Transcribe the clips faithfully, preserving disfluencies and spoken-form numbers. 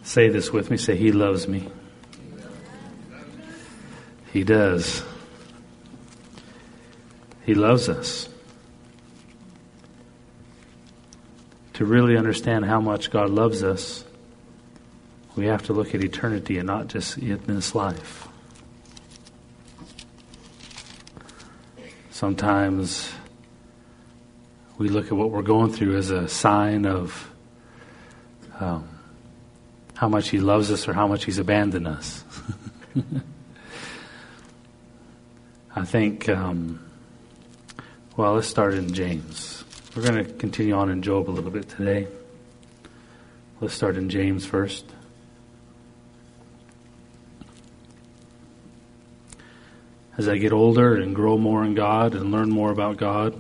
Say this with me. Say, He loves me. He does. He loves us. To really understand how much God loves us, we have to look at eternity and not just in this life. Sometimes we look at what we're going through as a sign of um, how much He loves us or how much He's abandoned us. I think, um, well, let's start in James. We're going to continue on in Job a little bit today. Let's start in James first. As I get older and grow more in God and learn more about God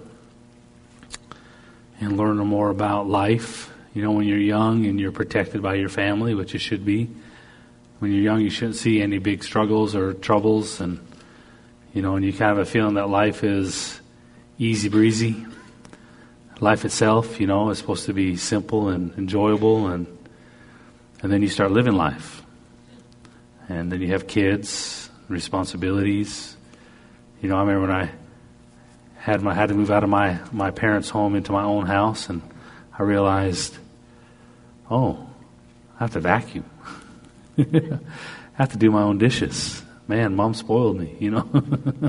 and learn more about life, you know, when you're young and you're protected by your family, which you should be. When you're young, you shouldn't see any big struggles or troubles, and you know, and you kind of have a feeling that life is easy breezy. Life itself, you know, is supposed to be simple and enjoyable, and and then you start living life, and then you have kids, responsibilities. You know, I remember when I had my had to move out of my my parents' home into my own house, and I realized, oh, I have to vacuum. I have to do my own dishes. Man, Mom spoiled me, you know.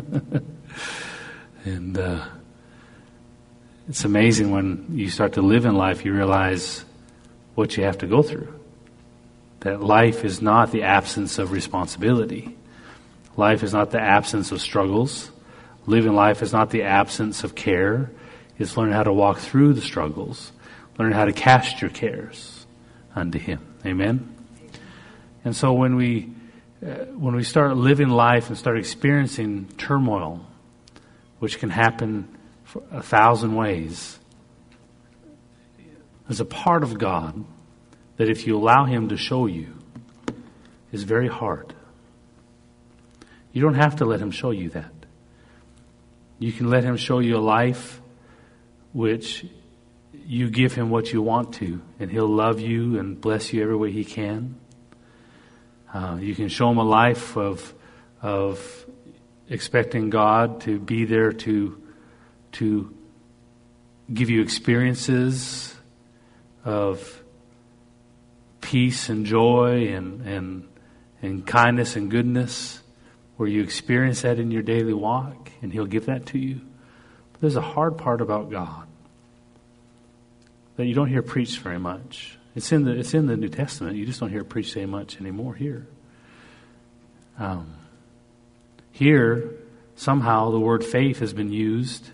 And uh, it's amazing when you start to live in life, you realize what you have to go through. That life is not the absence of responsibility. Life is not the absence of struggles. Living life is not the absence of care. It's learning how to walk through the struggles. Learn how to cast your cares unto Him. Amen? And so when we uh, when we start living life and start experiencing turmoil, which can happen for a thousand ways, there's a part of God that if you allow Him to show you is very hard. You don't have to let Him show you that. You can let Him show you a life which you give Him what you want to, and He'll love you and bless you every way He can. Uh, you can show Him a life of of expecting God to be there to to give you experiences of peace and joy and and and kindness and goodness, where you experience that in your daily walk, and He'll give that to you. But there's a hard part about God that you don't hear preached very much. It's in the it's in the New Testament. You just don't hear it preached very much anymore here. Um, here, somehow the word faith has been used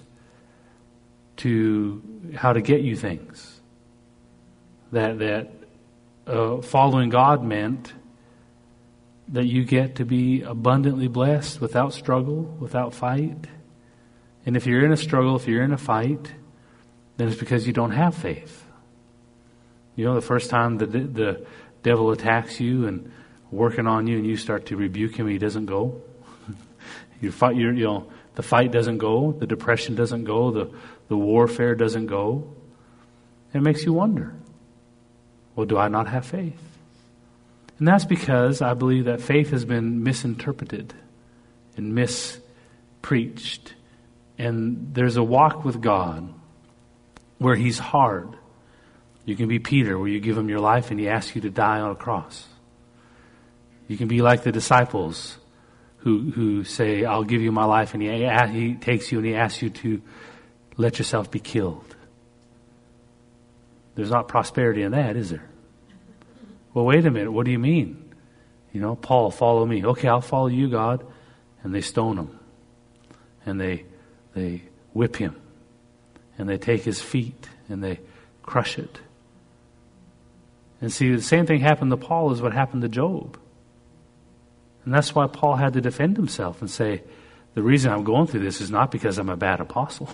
to how to get you things. That that uh, following God meant that you get to be abundantly blessed without struggle, without fight. And if you're in a struggle, if you're in a fight, then it's because you don't have faith. You know, the first time the the devil attacks you and working on you, and you start to rebuke him, he doesn't go. you fight, you're, you know, the fight doesn't go, the depression doesn't go, the the warfare doesn't go. It makes you wonder, well, do I not have faith? And that's because I believe that faith has been misinterpreted and mispreached. And there's a walk with God where He's hard. You can be Peter, where you give Him your life and He asks you to die on a cross. You can be like the disciples who who say, I'll give you my life, and he, he takes you and He asks you to let yourself be killed. There's not prosperity in that, is there? Well, wait a minute, what do you mean? You know, Paul, follow me. Okay, I'll follow you, God. And they stone him. And they they whip him. And they take his feet and they crush it. And see, the same thing happened to Paul as what happened to Job. And that's why Paul had to defend himself and say, the reason I'm going through this is not because I'm a bad apostle.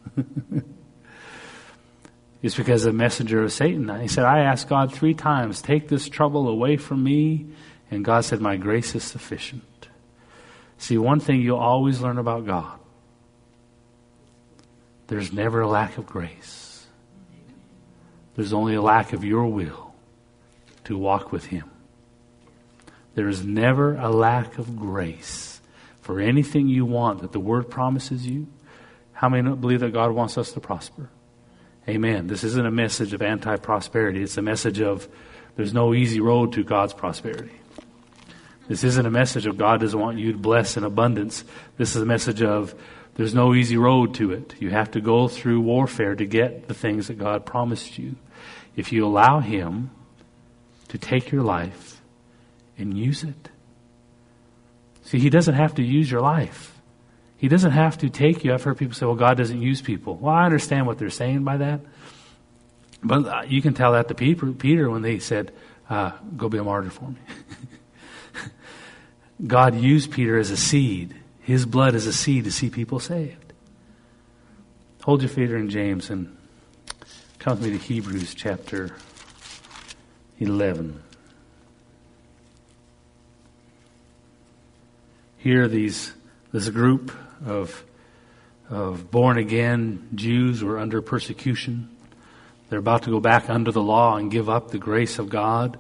It's because of the messenger of Satan. He said, I asked God three times, take this trouble away from me. And God said, my grace is sufficient. See, one thing you'll always learn about God, there's never a lack of grace. There's only a lack of your will to walk with Him There is never a lack of grace for anything you want that the Word promises you. How many believe that God wants us to prosper? Amen. This isn't a message of anti-prosperity. It's a message of there's no easy road to God's prosperity. This isn't a message of God doesn't want you to bless in abundance. This is a message of there's no easy road to it. You have to go through warfare to get the things that God promised you. If you allow Him to take your life and use it. See, He doesn't have to use your life. He doesn't have to take you. I've heard people say, well, God doesn't use people. Well, I understand what they're saying by that. But you can tell that to Peter, Peter when they said, uh, go be a martyr for me. God used Peter as a seed. His blood is a seed to see people saved. Hold your finger in James and come with me to Hebrews chapter eleven. Here these this group of of born again Jews were under persecution. They're about to go back under the law and give up the grace of God.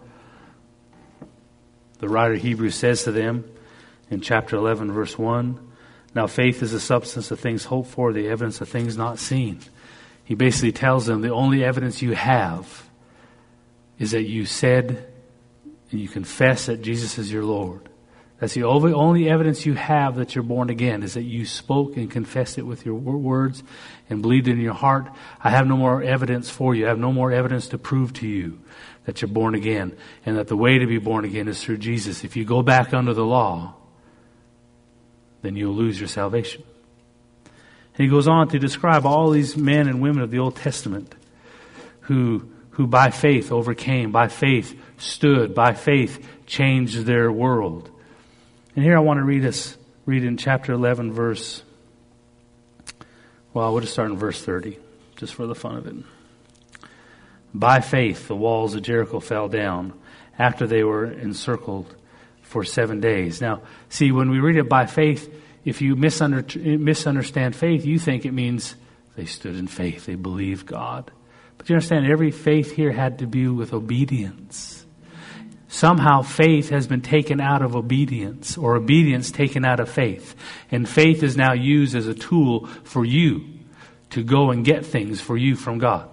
The writer of Hebrews says to them in chapter eleven, verse one, now faith is the substance of things hoped for, the evidence of things not seen. He basically tells them the only evidence you have is that you said and you confess that Jesus is your Lord. That's the only, only evidence you have that you're born again, is that you spoke and confessed it with your words and believed in your heart. I have no more evidence for you. I have no more evidence to prove to you that you're born again, and that the way to be born again is through Jesus. If you go back under the law, then you'll lose your salvation. And he goes on to describe all these men and women of the Old Testament who, who by faith overcame, by faith stood, by faith changed their world. And here I want to read us, read in chapter eleven, verse, well, we'll just start in verse thirty, just for the fun of it. By faith, the walls of Jericho fell down after they were encircled for seven days. Now, see, when we read it by faith, if you misunder- misunderstand faith, you think it means they stood in faith, they believed God. But you understand, every faith here had to do with obedience. Somehow faith has been taken out of obedience, or obedience taken out of faith. And faith is now used as a tool for you to go and get things for you from God.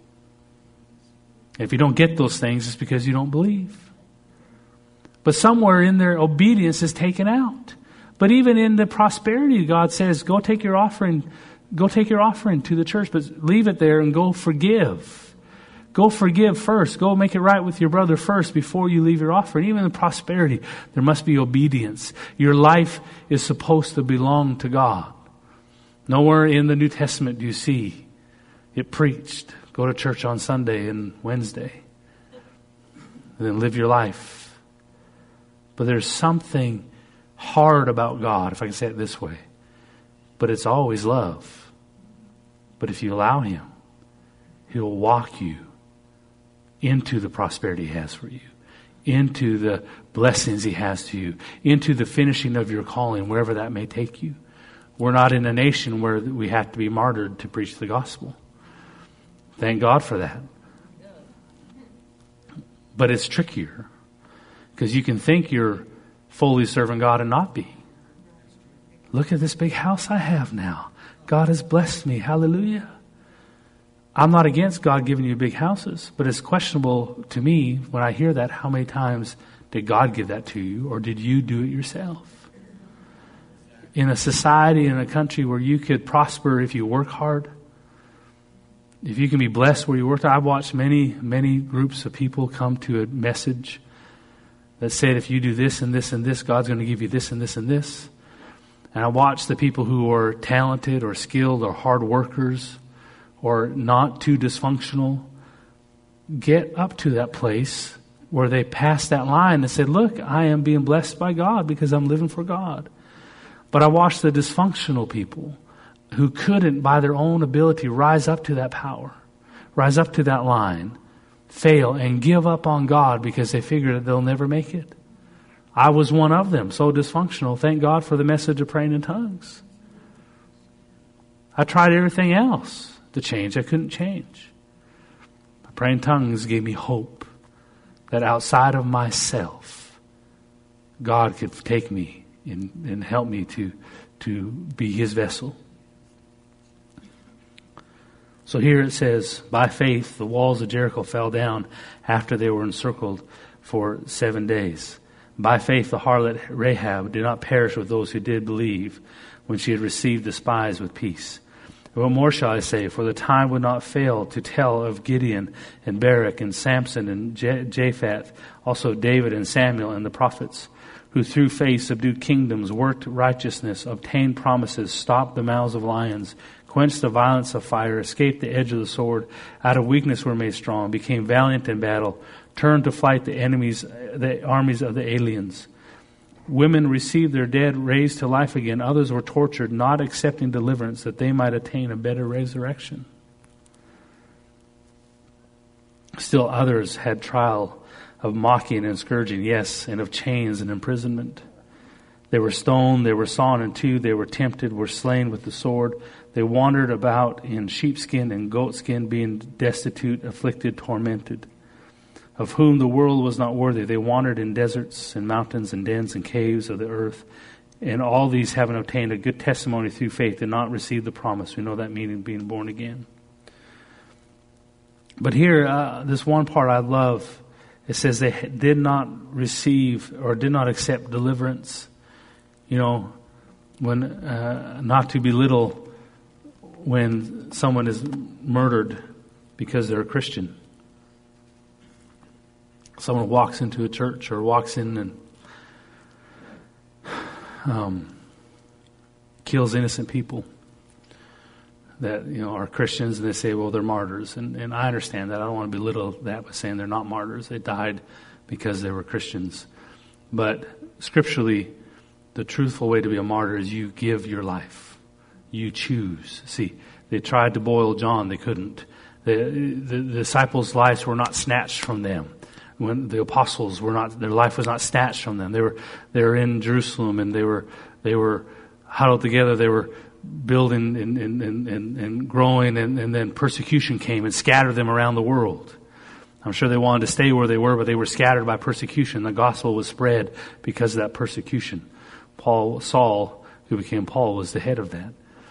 If you don't get those things, it's because you don't believe. But somewhere in there, obedience is taken out. But even in the prosperity, God says, go take your offering, go take your offering to the church, but leave it there and go forgive. Go forgive first. Go make it right with your brother first before you leave your offering. Even in prosperity, there must be obedience. Your life is supposed to belong to God. Nowhere in the New Testament do you see it preached. Go to church on Sunday and Wednesday. And then live your life. But there's something hard about God, if I can say it this way. But it's always love. But if you allow Him, He'll walk you into the prosperity He has for you, into the blessings He has to you, into the finishing of your calling, wherever that may take you. We're not in a nation where we have to be martyred to preach the gospel. Thank God for that. But it's trickier, because you can think you're fully serving God and not be. Look at this big house I have now. God has blessed me. Hallelujah. I'm not against God giving you big houses, but it's questionable to me when I hear that, how many times did God give that to you, or did you do it yourself? In a society, in a country where you could prosper if you work hard, if you can be blessed where you work, I've watched many, many groups of people come to a message that said, if you do this and this and this, God's going to give you this and this and this. And I watched the people who are talented or skilled or hard workers or not too dysfunctional get up to that place where they pass that line and said, look, I am being blessed by God because I'm living for God. But I watched the dysfunctional people who couldn't, by their own ability, rise up to that power, rise up to that line, fail and give up on God because they figure that they'll never make it. I was one of them, so dysfunctional. Thank God for the message of praying in tongues. I tried everything else to change. I couldn't change. Praying in tongues gave me hope that outside of myself, God could take me and, and help me to, to be his vessel. So here it says, by faith, the walls of Jericho fell down after they were encircled for seven days. By faith, the harlot Rahab did not perish with those who did believe when she had received the spies with peace. What more shall I say? For the time would not fail to tell of Gideon and Barak and Samson and Japhet, also David and Samuel and the prophets, who through faith subdued kingdoms, worked righteousness, obtained promises, stopped the mouths of lions, quenched the violence of fire, escaped the edge of the sword, out of weakness were made strong, became valiant in battle, turned to flight the enemies, the armies of the aliens. Women received their dead raised to life again. Others were tortured, not accepting deliverance, that they might attain a better resurrection. Still others had trial of mocking and scourging, yes, and of chains and imprisonment. They were stoned, they were sawn in two, they were tempted, were slain with the sword. They wandered about in sheepskin and goatskin, being destitute, afflicted, tormented, of whom the world was not worthy. They wandered in deserts and mountains and dens and caves of the earth. And all these, having obtained a good testimony through faith, did not receive the promise. We know that meaning, being born again. But here, uh, this one part I love. It says they did not receive or did not accept deliverance. You know, when uh, not to belittle when someone is murdered because they're a Christian. Someone walks into a church or walks in and um, kills innocent people that, you know, are Christians, and they say, well, they're martyrs. And, and I understand that. I don't want to belittle that by saying they're not martyrs. They died because they were Christians. But scripturally, the truthful way to be a martyr is you give your life. You choose. See, they tried to boil John. They couldn't. The, the, the disciples' lives were not snatched from them. When the apostles were not, their life was not snatched from them. They were, they were in Jerusalem, and they were, they were huddled together. They were building and, and, and, and, and growing, and, and then persecution came and scattered them around the world. I'm sure they wanted to stay where they were, but they were scattered by persecution. The gospel was spread because of that persecution. Paul, Saul, who became Paul, was the head of that.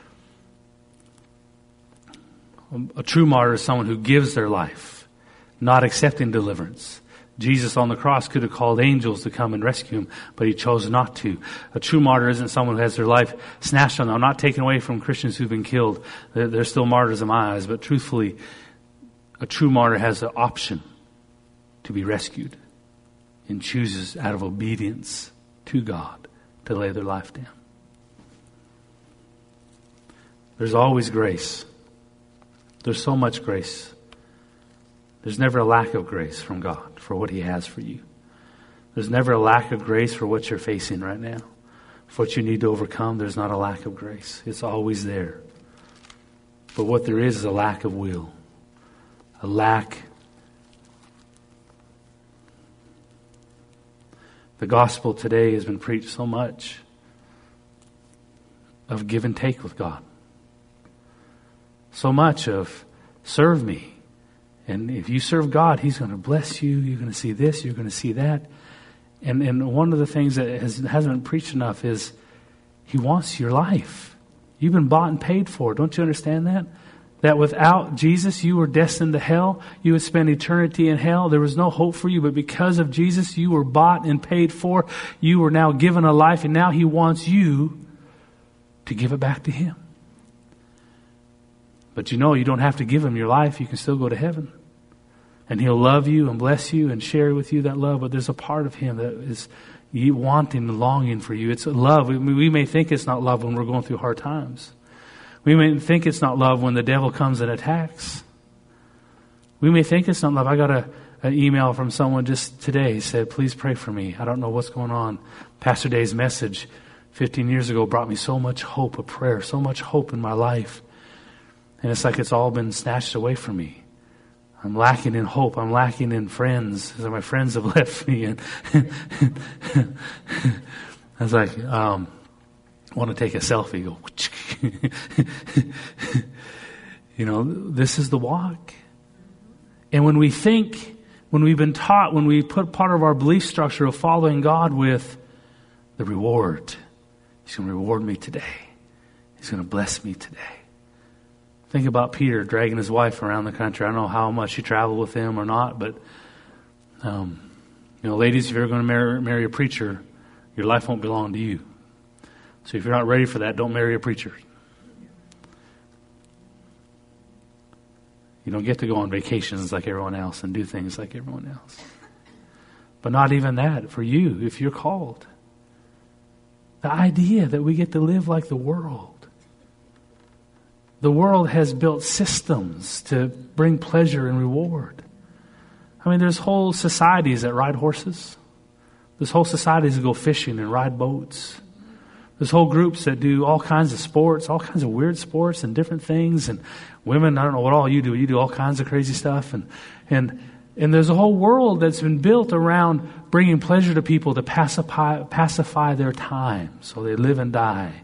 A true martyr is someone who gives their life, not accepting deliverance. Jesus on the cross could have called angels to come and rescue him, but he chose not to. A true martyr isn't someone who has their life snatched from them. I'm not taking away from Christians who've been killed. They're, they're still martyrs in my eyes, but truthfully, a true martyr has the option to be rescued and chooses out of obedience to God to lay their life down. There's always grace. There's so much grace. There's never a lack of grace from God for what he has for you. There's never a lack of grace for what you're facing right now. For what you need to overcome, there's not a lack of grace. It's always there. But what there is is a lack of will. A lack. The gospel today has been preached so much of give and take with God. So much of serve me. And if you serve God, he's going to bless you. You're going to see this. You're going to see that. And and one of the things that has, hasn't been preached enough is he wants your life. You've been bought and paid for. Don't you understand that? That without Jesus, you were destined to hell. You would spend eternity in hell. There was no hope for you. But because of Jesus, you were bought and paid for. You were now given a life. And now he wants you to give it back to him. But you know, you don't have to give him your life. You can still go to heaven. And he'll love you and bless you and share with you that love. But there's a part of him that is wanting and longing for you. It's love. We may think it's not love when we're going through hard times. We may think it's not love when the devil comes and attacks. We may think it's not love. I got a, an email from someone just today. He said, please pray for me. I don't know what's going on. Pastor Day's message fifteen years ago brought me so much hope, a prayer, so much hope in my life. And it's like it's all been snatched away from me. I'm lacking in hope. I'm lacking in friends. So my friends have left me. And I was like, um, I want to take a selfie. Go, you know, this is the walk. And when we think, when we've been taught, when we put part of our belief structure of following God with the reward. He's going to reward me today. He's going to bless me today. Think about Peter dragging his wife around the country. I don't know how much he traveled with him or not, but um, you know, ladies, if you're going to marry, marry a preacher, your life won't belong to you. So if you're not ready for that, don't marry a preacher. You don't get to go on vacations like everyone else and do things like everyone else. But not even that for you, if you're called. The idea that we get to live like the world. The world has built systems to bring pleasure and reward. I mean, there's whole societies that ride horses. There's whole societies that go fishing and ride boats. There's whole groups that do all kinds of sports, all kinds of weird sports and different things. And women, I don't know what all you do. You do all kinds of crazy stuff. And and and there's a whole world that's been built around bringing pleasure to people to pacify, pacify their time so they live and die.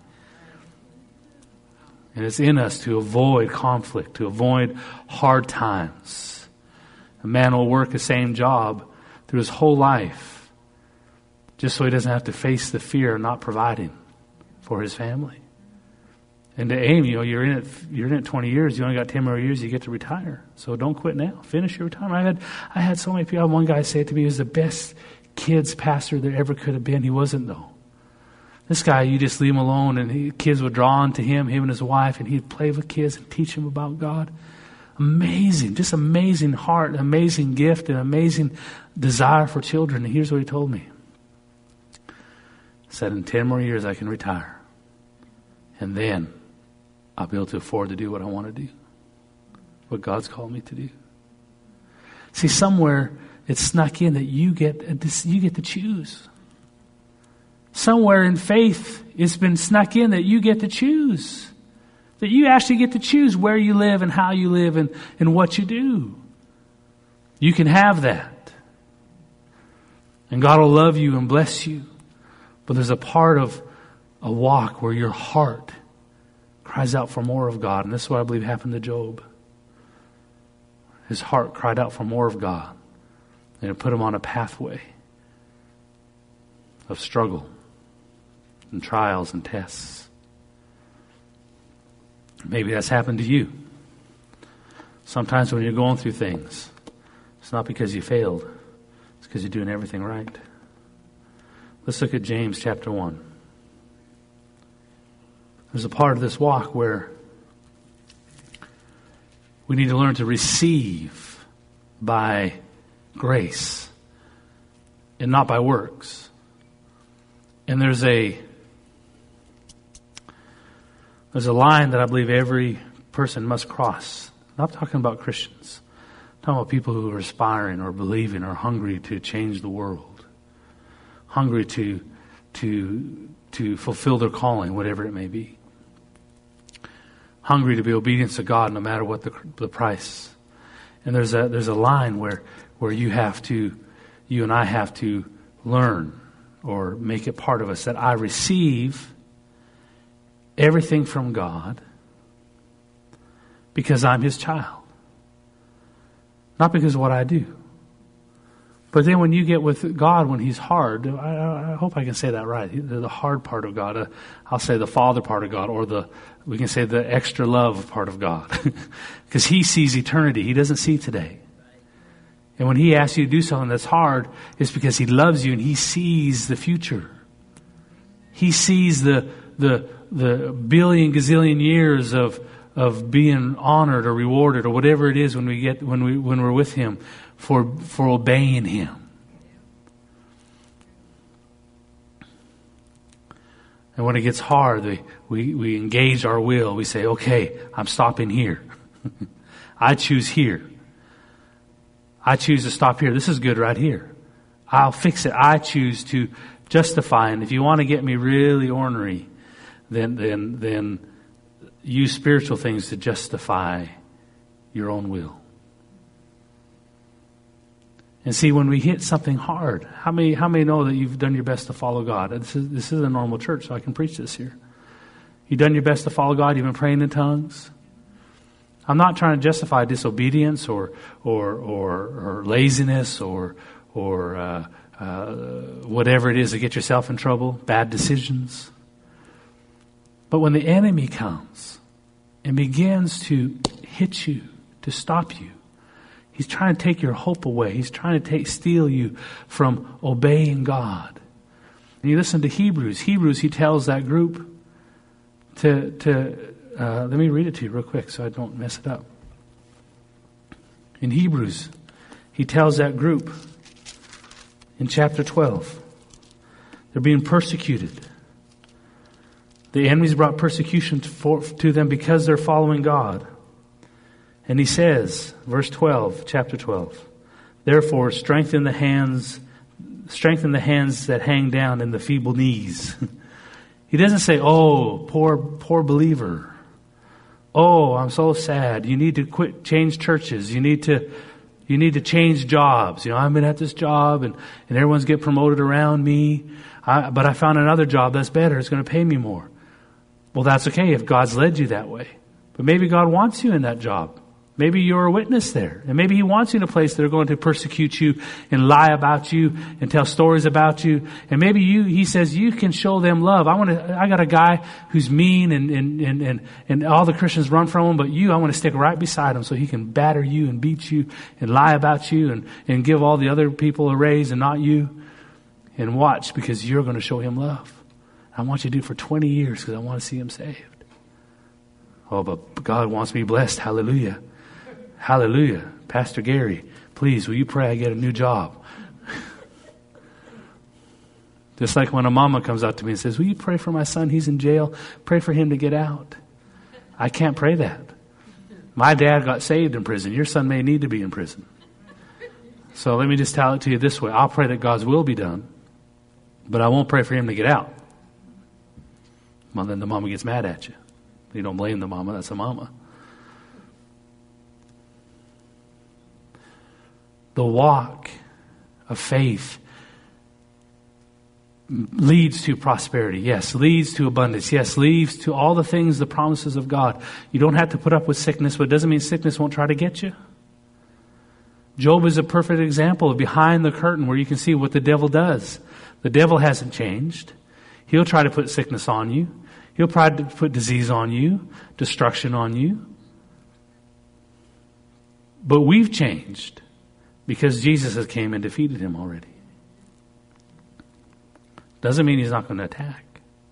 And it's in us to avoid conflict, to avoid hard times. A man will work the same job through his whole life just so he doesn't have to face the fear of not providing for his family. And to aim, you know, you're in it, you're in it twenty years, you only got ten more years, you get to retire. So don't quit now. Finish your retirement. I had, I had so many people. I had one guy say it to me, he was the best kids pastor there ever could have been. He wasn't though. This guy, you just leave him alone and he, kids would draw on to him, him and his wife, and he'd play with kids and teach them about God. Amazing, just amazing heart, amazing gift, and amazing desire for children. And here's what he told me. He said, in ten more years I can retire. And then I'll be able to afford to do what I want to do. What God's called me to do. See, somewhere it's snuck in that you get, you get to choose. Somewhere in faith, it's been snuck in that you get to choose. That you actually get to choose where you live and how you live and, and what you do. You can have that. And God will love you and bless you. But there's a part of a walk where your heart cries out for more of God. And this is what I believe happened to Job. His heart cried out for more of God. And it put him on a pathway of struggle and trials and tests. Maybe that's happened to you. Sometimes when you're going through things, it's not because you failed. It's because you're doing everything right. Let's look at James chapter one. There's a part of this walk where we need to learn to receive by grace and not by works. And there's a there's a line that I believe every person must cross. I'm not talking about Christians. I'm talking about people who are aspiring or believing or hungry to change the world. Hungry to to to fulfill their calling, whatever it may be. Hungry to be obedient to God no matter what the, the price. And there's a there's a line where where you have to, you and I have to learn or make it part of us that I receive everything from God because I'm His child. Not because of what I do. But then when you get with God, when He's hard, I, I hope I can say that right. The hard part of God, uh, I'll say the Father part of God, or the we can say the extra love part of God, because He sees eternity. He doesn't see today. And when He asks you to do something that's hard, it's because He loves you and He sees the future. He sees the the the billion gazillion years of of being honored or rewarded or whatever it is when we get when we when we're with Him. For for obeying Him. And when it gets hard, we, we, we engage our will. We say, okay, I'm stopping here. I choose here. I choose to stop here. This is good right here. I'll fix it. I choose to justify. And if you want to get me really ornery, then then then use spiritual things to justify your own will. And see, when we hit something hard, how many how many know that you've done your best to follow God? This is this is a normal church, so I can preach this here. You've done your best to follow God. You've been praying in tongues. I'm not trying to justify disobedience or or or, or laziness or or uh, uh, whatever it is to get yourself in trouble, bad decisions. But when the enemy comes and begins to hit you, to stop you, he's trying to take your hope away. He's trying to take, steal you from obeying God. And you listen to Hebrews. Hebrews, he tells that group to, to uh, let me read it to you real quick so I don't mess it up. In Hebrews, he tells that group in chapter twelve, they're being persecuted. The enemies brought persecution to, for, to them because they're following God. And he says, verse twelve, chapter twelve, therefore strengthen the hands, strengthen the hands that hang down and the feeble knees. He doesn't say, oh, poor, poor believer. Oh, I'm so sad. You need to quit, change churches. You need to, you need to change jobs. You know, I've been at this job and, and everyone's getting promoted around me. I, but I found another job that's better. It's going to pay me more. Well, that's okay if God's led you that way. But maybe God wants you in that job. Maybe you're a witness there. And maybe he wants you in a place that are going to persecute you and lie about you and tell stories about you. And maybe you, he says, you can show them love. I want to, I got a guy who's mean and, and, and, and, and all the Christians run from him, but you, I want to stick right beside him so he can batter you and beat you and lie about you and, and give all the other people a raise and not you. And watch, because you're going to show him love. I want you to do it for twenty years because I want to see him saved. Oh, but God wants me blessed. Hallelujah. Hallelujah. Pastor Gary, please, will you pray I get a new job? Just like when a mama comes up to me and says, will you pray for my son? He's in jail. Pray for him to get out. I can't pray that. My dad got saved in prison. Your son may need to be in prison. So let me just tell it to you this way. I'll pray that God's will be done, but I won't pray for him to get out. Well, then the mama gets mad at you. You don't blame the mama. That's a mama. The walk of faith leads to prosperity. Yes, leads to abundance. Yes, leads to all the things, the promises of God. You don't have to put up with sickness, but it doesn't mean sickness won't try to get you. Job is a perfect example of behind the curtain where you can see what the devil does. The devil hasn't changed. He'll try to put sickness on you. He'll try to put disease on you, destruction on you. But we've changed because Jesus has came and defeated him already. Doesn't mean he's not going to attack.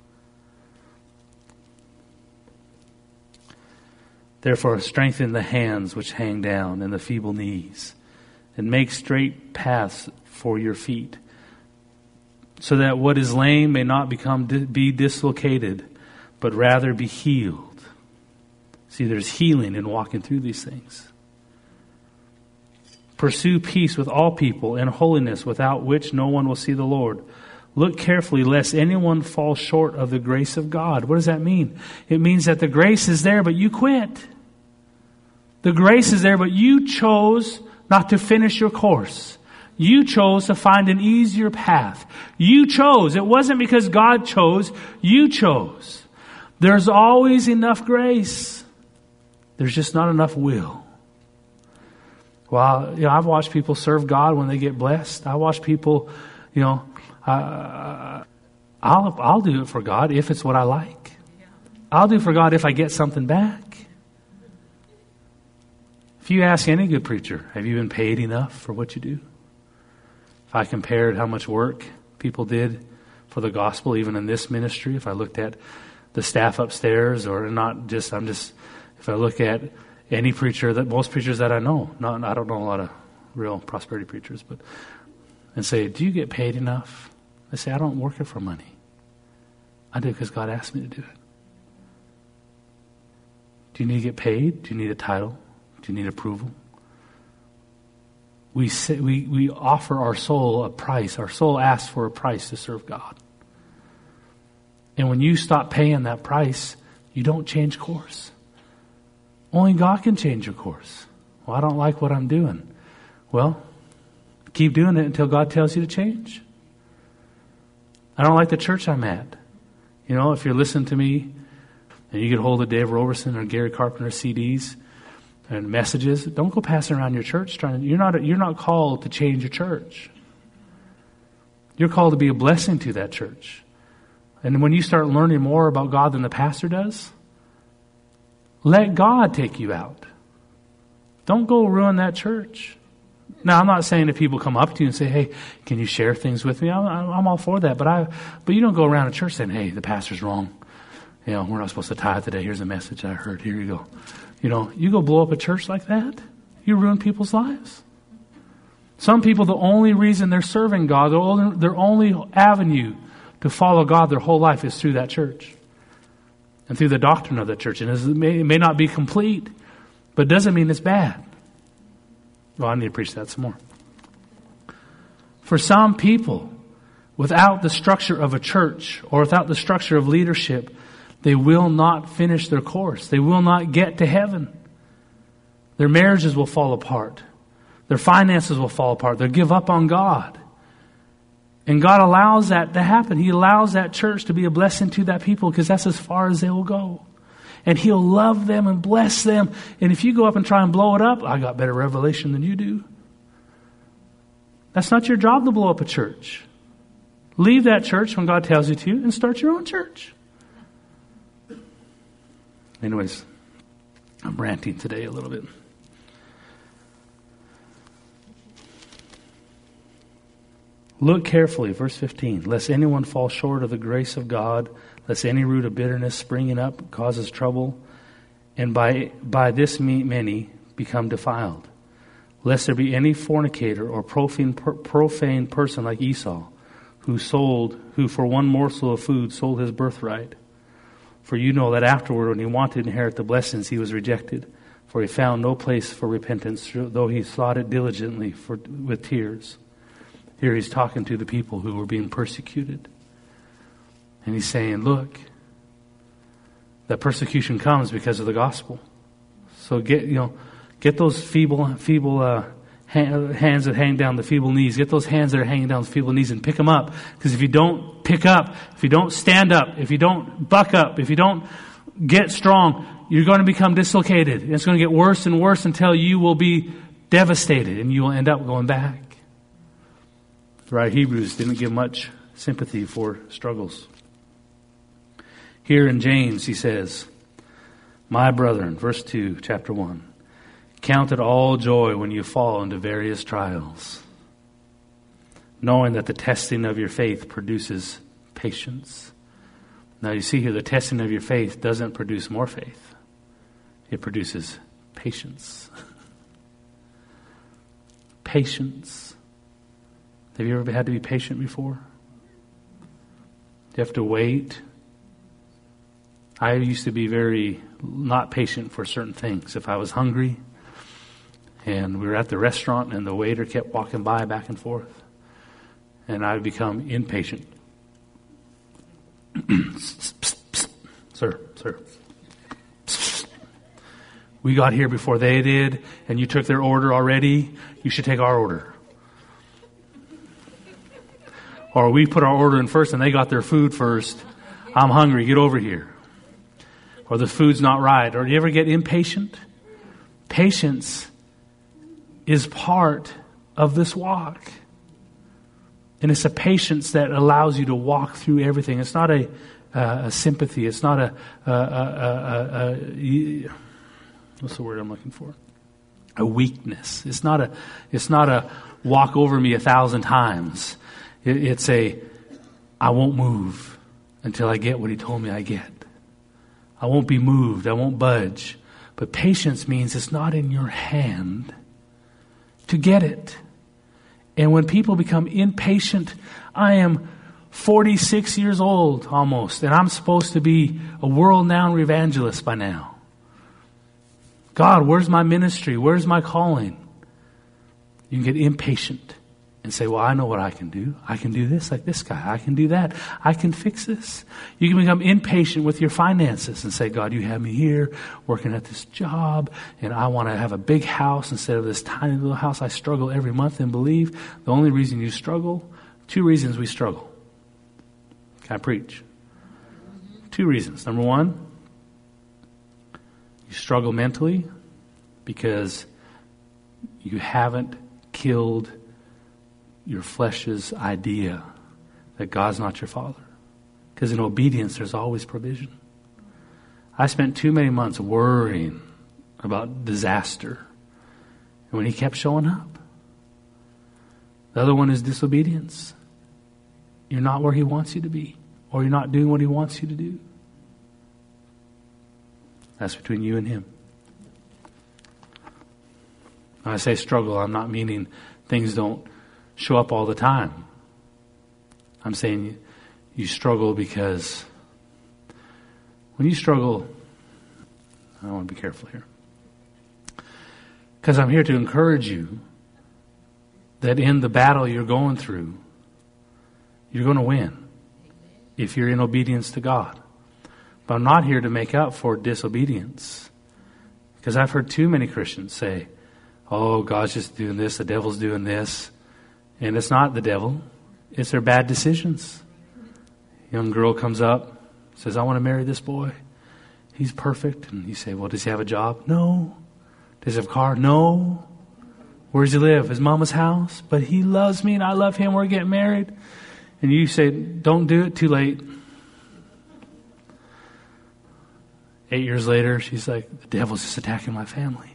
Therefore, strengthen the hands which hang down and the feeble knees, and make straight paths for your feet, so that what is lame may not become be dislocated, but rather be healed. See, there's healing in walking through these things. Pursue peace with all people and holiness, without which no one will see the Lord. Look carefully lest anyone fall short of the grace of God. What does that mean? It means that the grace is there, but you quit. The grace is there, but you chose not to finish your course. You chose to find an easier path. You chose. It wasn't because God chose. You chose. There's always enough grace. There's just not enough will. Well, you know, I've watched people serve God when they get blessed. I watch people, you know, uh, I'll I'll do it for God if it's what I like. I'll do it for God if I get something back. If you ask any good preacher, have you been paid enough for what you do? If I compared how much work people did for the gospel, even in this ministry, if I looked at the staff upstairs, or not just, I'm just, if I look at any preacher, that most preachers that I know, not, I don't know a lot of real prosperity preachers, but, and say, do you get paid enough? I say, I don't work it for money. I do it because God asked me to do it. Do you need to get paid? Do you need a title? Do you need approval? We say, we, we offer our soul a price. Our soul asks for a price to serve God. And when you stop paying that price, you don't change course. Only God can change your course. Well, I don't like what I'm doing. Well, keep doing it until God tells you to change. I don't like the church I'm at. You know, if you're listening to me and you get hold of Dave Roberson or Gary Carpenter C Ds and messages, don't go passing around your church trying to, you're not, you're not called to change your church. You're called to be a blessing to that church. And when you start learning more about God than the pastor does, let God take you out. Don't go ruin that church. Now, I'm not saying that people come up to you and say, hey, can you share things with me? I'm, I'm all for that. But I, but you don't go around a church saying, hey, the pastor's wrong. You know, we're not supposed to tithe today. Here's a message I heard. Here you go. You know, you go blow up a church like that, you ruin people's lives. Some people, the only reason they're serving God, their only, their only avenue to follow God their whole life is through that church and through the doctrine of that church. And it may, it may not be complete, but it doesn't mean it's bad. Well, I need to preach that some more. For some people, without the structure of a church or without the structure of leadership, they will not finish their course. They will not get to heaven. Their marriages will fall apart. Their finances will fall apart. They'll give up on God. And God allows that to happen. He allows that church to be a blessing to that people because that's as far as they will go. And He'll love them and bless them. And if you go up and try and blow it up, I got better revelation than you do. That's not your job to blow up a church. Leave that church when God tells you to and start your own church. Anyways, I'm ranting today a little bit. Look carefully, verse fifteen, lest anyone fall short of the grace of God, lest any root of bitterness springing up causes trouble, and by by this many become defiled. Lest there be any fornicator or profane, profane person like Esau, who sold, who for one morsel of food sold his birthright. For you know that afterward, when he wanted to inherit the blessings, he was rejected, for he found no place for repentance, though he sought it diligently for, with tears. Here he's talking to the people who were being persecuted. And he's saying, look, that persecution comes because of the gospel. So get, you know, get those feeble, feeble uh, hands that hang down the feeble knees. Get those hands that are hanging down the feeble knees and pick them up. Because if you don't pick up, if you don't stand up, if you don't buck up, if you don't get strong, you're going to become dislocated. It's going to get worse and worse until you will be devastated and you will end up going back. The writer of Hebrews didn't give much sympathy for struggles. Here in James, he says, my brethren, verse two, chapter one, count it all joy when you fall into various trials, knowing that the testing of your faith produces patience. Now you see here, the testing of your faith doesn't produce more faith. It produces patience. Patience. Have you ever had to be patient before? You have to wait. I used to be very not patient for certain things. If I was hungry and we were at the restaurant and the waiter kept walking by back and forth, and I would become impatient. Sir, sir. We got here before they did, and you took their order already. You should take our order. Or we put our order in first and they got their food first. I'm hungry, get over here. Or the food's not right. Or do you ever get impatient? Patience is part of this walk. And it's a patience that allows you to walk through everything. It's not a, uh, a sympathy. It's not a, a, a, a, a, what's the word I'm looking for? A weakness. It's not a, it's not a walk over me a thousand times. It, it's a, I won't move until I get what He told me I get. I won't be moved. I won't budge. But patience means it's not in your hand to get it. And when people become impatient, I am forty-six years old almost, and I'm supposed to be a world-renowned evangelist by now. God, where's my ministry? Where's my calling? You can get impatient and say, well, I know what I can do. I can do this like this guy. I can do that. I can fix this. You can become impatient with your finances and say, God, you have me here working at this job, and I want to have a big house instead of this tiny little house I struggle every month and believe. The only reason you struggle, two reasons we struggle. Can I preach? Two reasons. Number one, you struggle mentally because you haven't killed your flesh's idea that God's not your father. Because in obedience, there's always provision. I spent too many months worrying about disaster. And when he kept showing up. The other one is disobedience. You're not where he wants you to be. Or you're not doing what he wants you to do. That's between you and him. When I say struggle, I'm not meaning things don't show up all the time. I'm saying you, you struggle because when you struggle, I want to be careful here. Because I'm here to encourage you that in the battle you're going through, you're going to win if you're in obedience to God. But I'm not here to make up for disobedience. Because I've heard too many Christians say, oh, God's just doing this, the devil's doing this. And it's not the devil. It's their bad decisions. Young girl comes up, says, I want to marry this boy. He's perfect. And you say, well, does he have a job? No. Does he have a car? No. Where does he live? His mama's house. But he loves me and I love him. We're getting married. And you say, don't do it, too late. Eight years later, she's like, the devil's just attacking my family.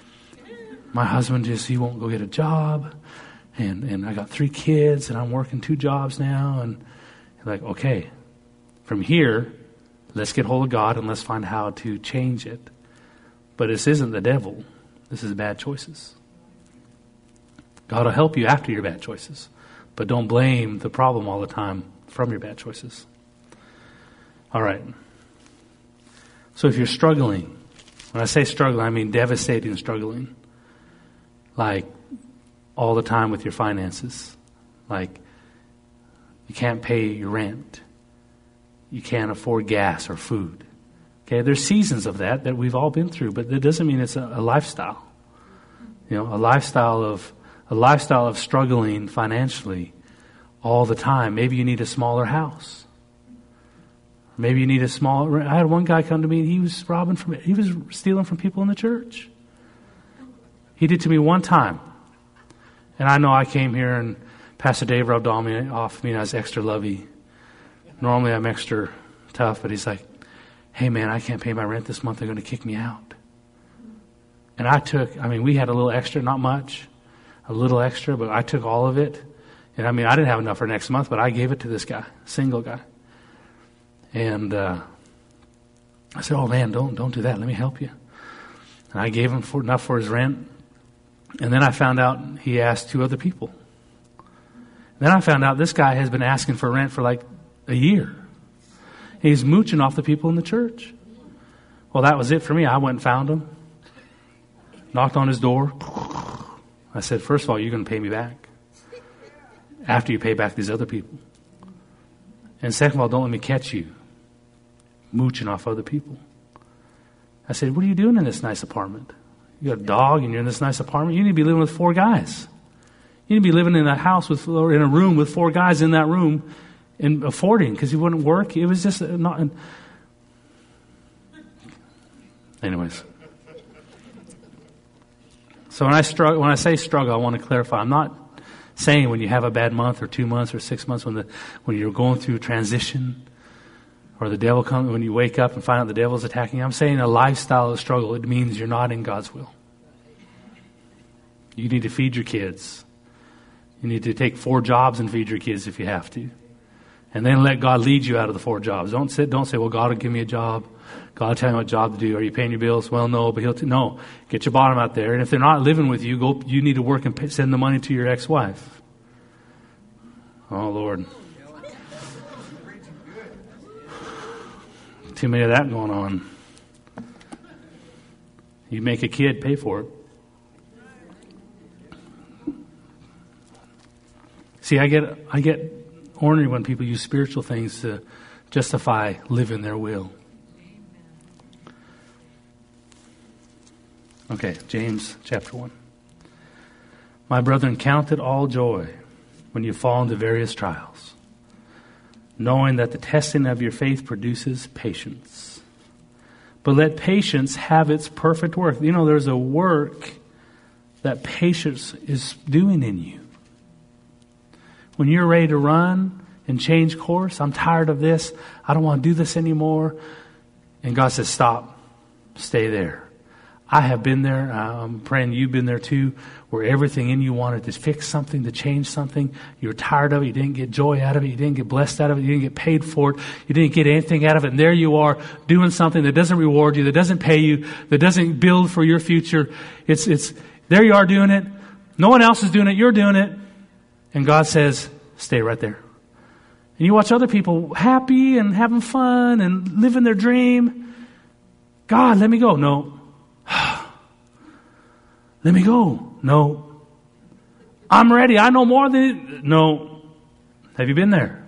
My husband just, he won't go get a job. And and I got three kids and I'm working two jobs now. And you're like, okay, from here, let's get hold of God and let's find how to change it. But this isn't the devil. This is bad choices. God will help you after your bad choices. But don't blame the problem all the time from your bad choices. All right. So if you're struggling, when I say struggling, I mean devastating struggling. Like all the time with your finances. Like you can't pay your rent. You can't afford gas or food. Okay, there's seasons of that that we've all been through, but that doesn't mean it's a, a lifestyle. You know, a lifestyle of a lifestyle of struggling financially all the time. Maybe you need a smaller house. Maybe you need a smaller. I had one guy come to me and he was robbing from he was stealing from people in the church. He did to me one time. And I know I came here and Pastor Dave rubbed on me off me and I was extra lovey. Normally I'm extra tough, but he's like, hey man, I can't pay my rent this month, they're going to kick me out. And I took, I mean, we had a little extra, not much, a little extra, but I took all of it. And I mean, I didn't have enough for next month, but I gave it to this guy, single guy. And uh, I said, oh man, don't don't do that, let me help you. And I gave him for, enough for his rent. And then I found out he asked two other people. Then I found out this guy has been asking for rent for like a year. He's mooching off the people in the church. Well, that was it for me. I went and found him, knocked on his door. I said, first of all, you're going to pay me back after you pay back these other people. And second of all, don't let me catch you mooching off other people. I said, what are you doing in this nice apartment? You got a dog and you're in this nice apartment? You need to be living with four guys. You need to be living in a house with, or in a room with four guys in that room and affording, because he wouldn't work. It was just not. Anyways. So when I struggle, when I say struggle, I want to clarify. I'm not saying when you have a bad month or two months or six months when the when you're going through transition or the devil comes, when you wake up and find out the devil's attacking you. I'm saying a lifestyle of struggle. It means you're not in God's will. You need to feed your kids. You need to take four jobs and feed your kids if you have to. And then let God lead you out of the four jobs. Don't sit, don't say, well, God will give me a job. God will tell me what job to do. Are you paying your bills? Well, no, but he'll, t- no. Get your bottom out there. And if they're not living with you, go, you need to work and pay, send the money to your ex-wife. Oh, Lord. Too many of that going on. You make a kid pay for it. See, I get, I get ornery when people use spiritual things to justify living their will. Okay, James chapter one. My brethren, count it all joy when you fall into various trials, knowing that the testing of your faith produces patience. But let patience have its perfect work. You know, there's a work that patience is doing in you. When you're ready to run and change course. I'm tired of this. I don't want to do this anymore. And God says, stop. Stay there. I have been there. I'm praying you've been there too, where everything in you wanted to fix something, to change something. You were tired of it. You didn't get joy out of it. You didn't get blessed out of it. You didn't get paid for it. You didn't get anything out of it. And there you are doing something that doesn't reward you, that doesn't pay you, that doesn't build for your future. It's, it's, there you are doing it. No one else is doing it. You're doing it. And God says, stay right there. And you watch other people happy and having fun and living their dream. God, let me go. No. Let me go. No. I'm ready. I know more than... No. Have you been there?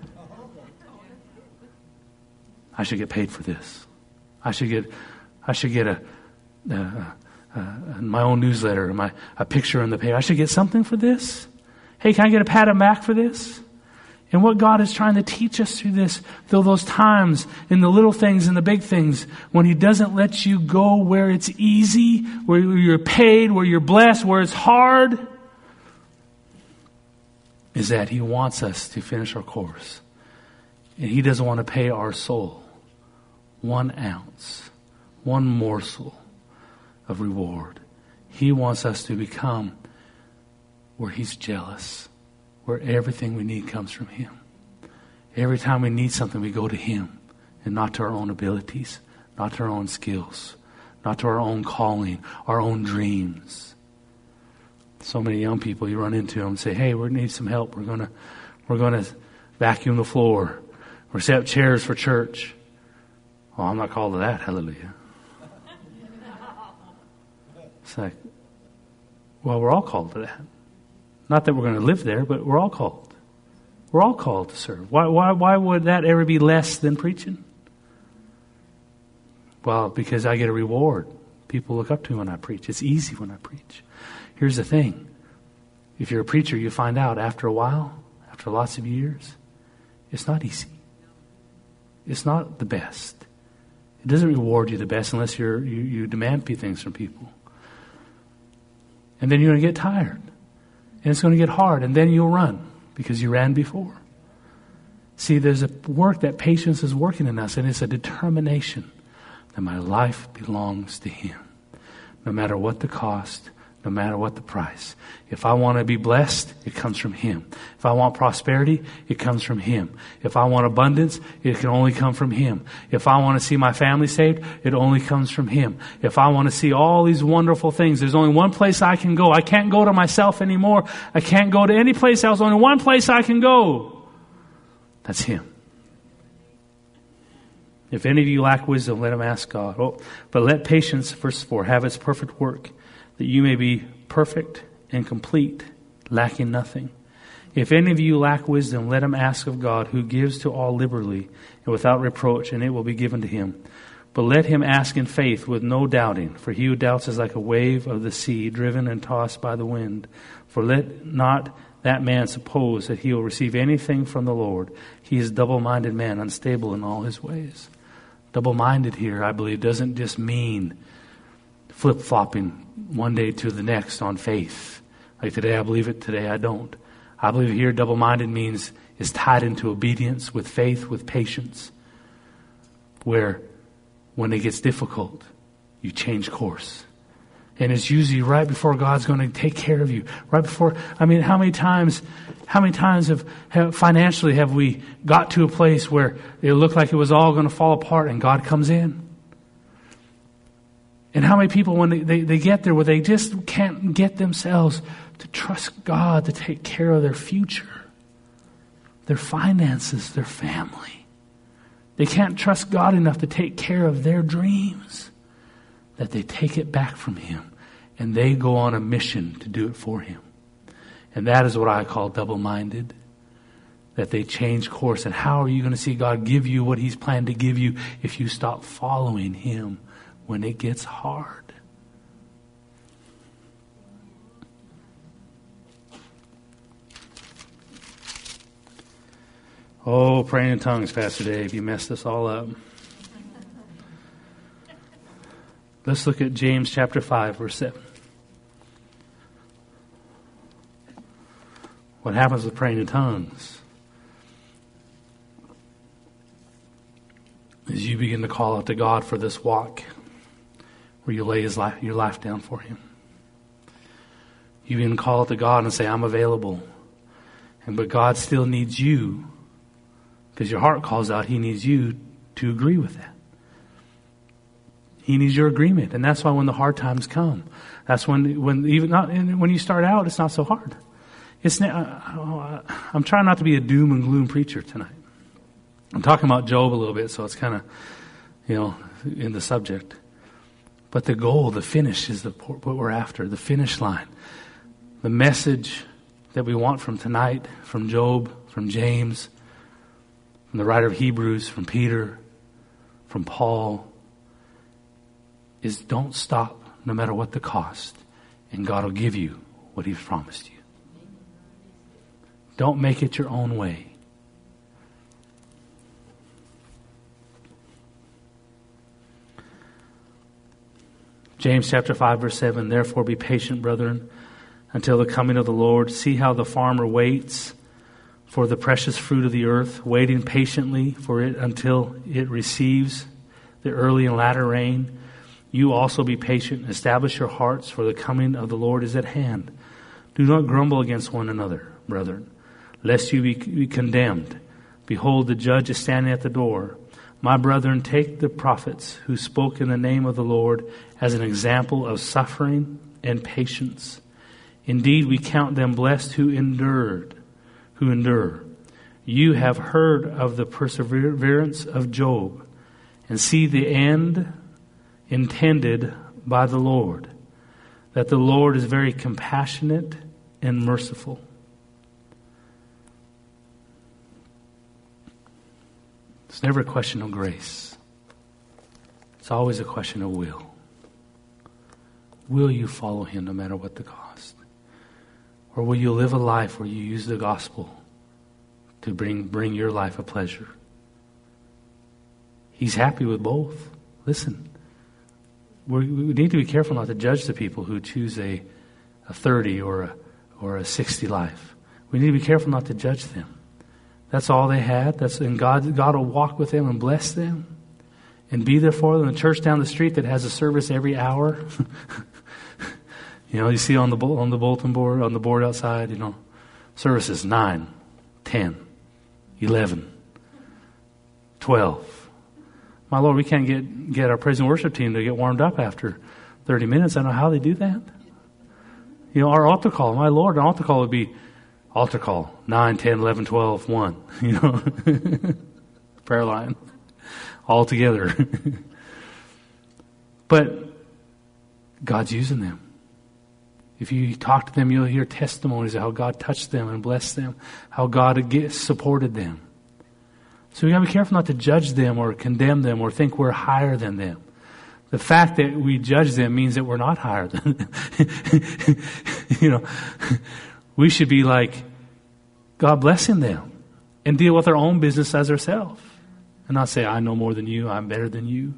I should get paid for this. I should get I should get a, a, a, a my own newsletter, my a picture in the paper. I should get something for this. Hey, can I get a pat on the back for this? And what God is trying to teach us through this, through those times, in the little things and the big things, when He doesn't let you go where it's easy, where you're paid, where you're blessed, where it's hard, is that He wants us to finish our course. And He doesn't want to pay our soul one ounce, one morsel of reward. He wants us to become where He's jealous, where everything we need comes from Him. Every time we need something, we go to Him and not to our own abilities, not to our own skills, not to our own calling, our own dreams. So many young people, you run into them and say, hey, we need some help. We're going to we're going to vacuum the floor. We're set up chairs for church. Oh, I'm not called to that. Hallelujah. It's like, well, we're all called to that. Not that we're going to live there, but we're all called. We're all called to serve. Why, why, why would that ever be less than preaching? Well, because I get a reward. People look up to me when I preach. It's easy when I preach. Here's the thing. If you're a preacher, you find out after a while, after lots of years, it's not easy. It's not the best. It doesn't reward you the best unless you're, you, you demand things from people. And then you're going to get tired. And it's going to get hard. And then you'll run because you ran before. See, there's a work that patience is working in us. And it's a determination that my life belongs to Him. No matter what the cost, no matter what the price. If I want to be blessed, it comes from Him. If I want prosperity, it comes from Him. If I want abundance, it can only come from Him. If I want to see my family saved, it only comes from Him. If I want to see all these wonderful things, there's only one place I can go. I can't go to myself anymore. I can't go to any place else. Only one place I can go. That's Him. If any of you lack wisdom, let him ask God. Oh, but let patience, verse four, have its perfect work, that you may be perfect and complete, lacking nothing. If any of you lack wisdom, let him ask of God, who gives to all liberally and without reproach, and it will be given to him. But let him ask in faith with no doubting, for he who doubts is like a wave of the sea, driven and tossed by the wind. For let not that man suppose that he will receive anything from the Lord. He is a double-minded man, unstable in all his ways. Double-minded here, I believe, doesn't just mean flip-flopping one day to the next on faith. Like today I believe it, today I don't. I believe here double-minded means is tied into obedience with faith, with patience. Where when it gets difficult, you change course. And it's usually right before God's going to take care of you. Right before, I mean, how many times, how many times have, have financially have we got to a place where it looked like it was all going to fall apart and God comes in? And how many people, when they, they, they get there, where they just can't get themselves to trust God to take care of their future, their finances, their family. They can't trust God enough to take care of their dreams, that they take it back from Him and they go on a mission to do it for Him. And that is what I call double-minded. That they change course. And how are you going to see God give you what He's planned to give you if you stop following Him when it gets hard? Oh, praying in tongues, Pastor Dave. You messed us all up. Let's look at James chapter five, verse seven. What happens with praying in tongues? as you begin to call out to God for this walk where you lay his life, your life down for him. You begin to call out to God and say, I'm available. And but God still needs you, because your heart calls out, he needs you to agree with that. He needs your agreement. And that's why when the hard times come, that's when, when even not, when you start out, it's not so hard. It's, uh, I'm trying not to be a doom and gloom preacher tonight. I'm talking about Job a little bit, so it's kind of, you know, in the subject. But the goal, the finish is the, what we're after, the finish line. The message that we want from tonight, from Job, from James, from the writer of Hebrews, from Peter, from Paul, is don't stop no matter what the cost, and God will give you what he's promised you. Don't make it your own way. James chapter five verse seven, therefore be patient, brethren, until the coming of the Lord. See how the farmer waits for the precious fruit of the earth, waiting patiently for it until it receives the early and latter rain. You also be patient, establish your hearts, for the coming of the Lord is at hand. Do not grumble against one another, brethren, lest you be, be condemned. Behold, the judge is standing at the door. My brethren, take the prophets who spoke in the name of the Lord as an example of suffering and patience. Indeed, we count them blessed who endured, who endure. You have heard of the perseverance of Job, and see the end intended by the Lord, that the Lord is very compassionate and merciful. It's never a question of grace. It's always a question of will. Will you follow him no matter what the cost? Or will you live a life where you use the gospel to bring, bring your life a pleasure? He's happy with both. Listen, we're, we need to be careful not to judge the people who choose a, a thirty or a, or a sixty life. We need to be careful not to judge them. That's all they had. That's, and God, God will walk with them and bless them and be there for them. The church down the street that has a service every hour. You know, you see on the on the bulletin board, on the board outside, you know, services nine, ten, eleven, twelve. My Lord, we can't get, get our praise and worship team to get warmed up after thirty minutes. I don't know how they do that. You know, our altar call, my Lord, an altar call would be altar call, nine, ten, eleven, twelve, one. You know, prayer line, all together. But God's using them. If you talk to them, you'll hear testimonies of how God touched them and blessed them, how God supported them. So we got to be careful not to judge them or condemn them or think we're higher than them. The fact that we judge them means that we're not higher than them. You know, we should be like, God blessing them and deal with our own business as ourselves and not say, I know more than you, I'm better than you.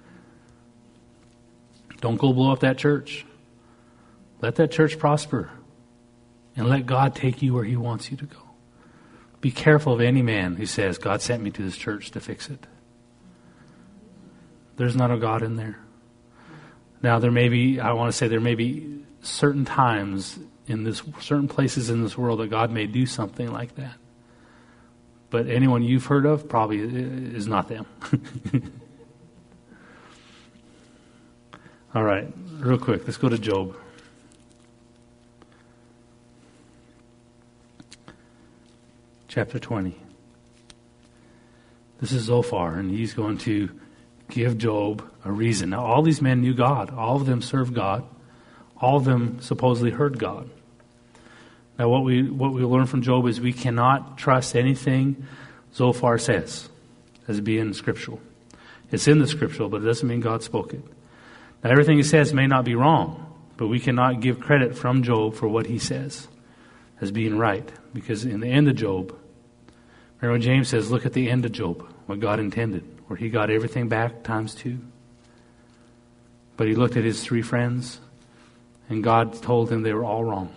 Don't go blow up that church. Let that church prosper and let God take you where he wants you to go. Be careful of any man who says, God sent me to this church to fix it. There's not a God in there. Now there may be, I want to say there may be certain times in this, certain places in this world that God may do something like that. But anyone you've heard of probably is not them. All right, real quick, let's go to Job. Chapter twenty. This is Zophar, and he's going to give Job a reason. Now, all these men knew God. All of them served God. All of them supposedly heard God. Now, what we what we learn from Job is we cannot trust anything Zophar says as being scriptural. It's in the scriptural, but it doesn't mean God spoke it. Now, everything he says may not be wrong, but we cannot give credit from Job for what he says as being right, because in the end of Job, remember when James says, look at the end of Job, what God intended, where he got everything back times two. But he looked at his three friends, and God told him they were all wrong.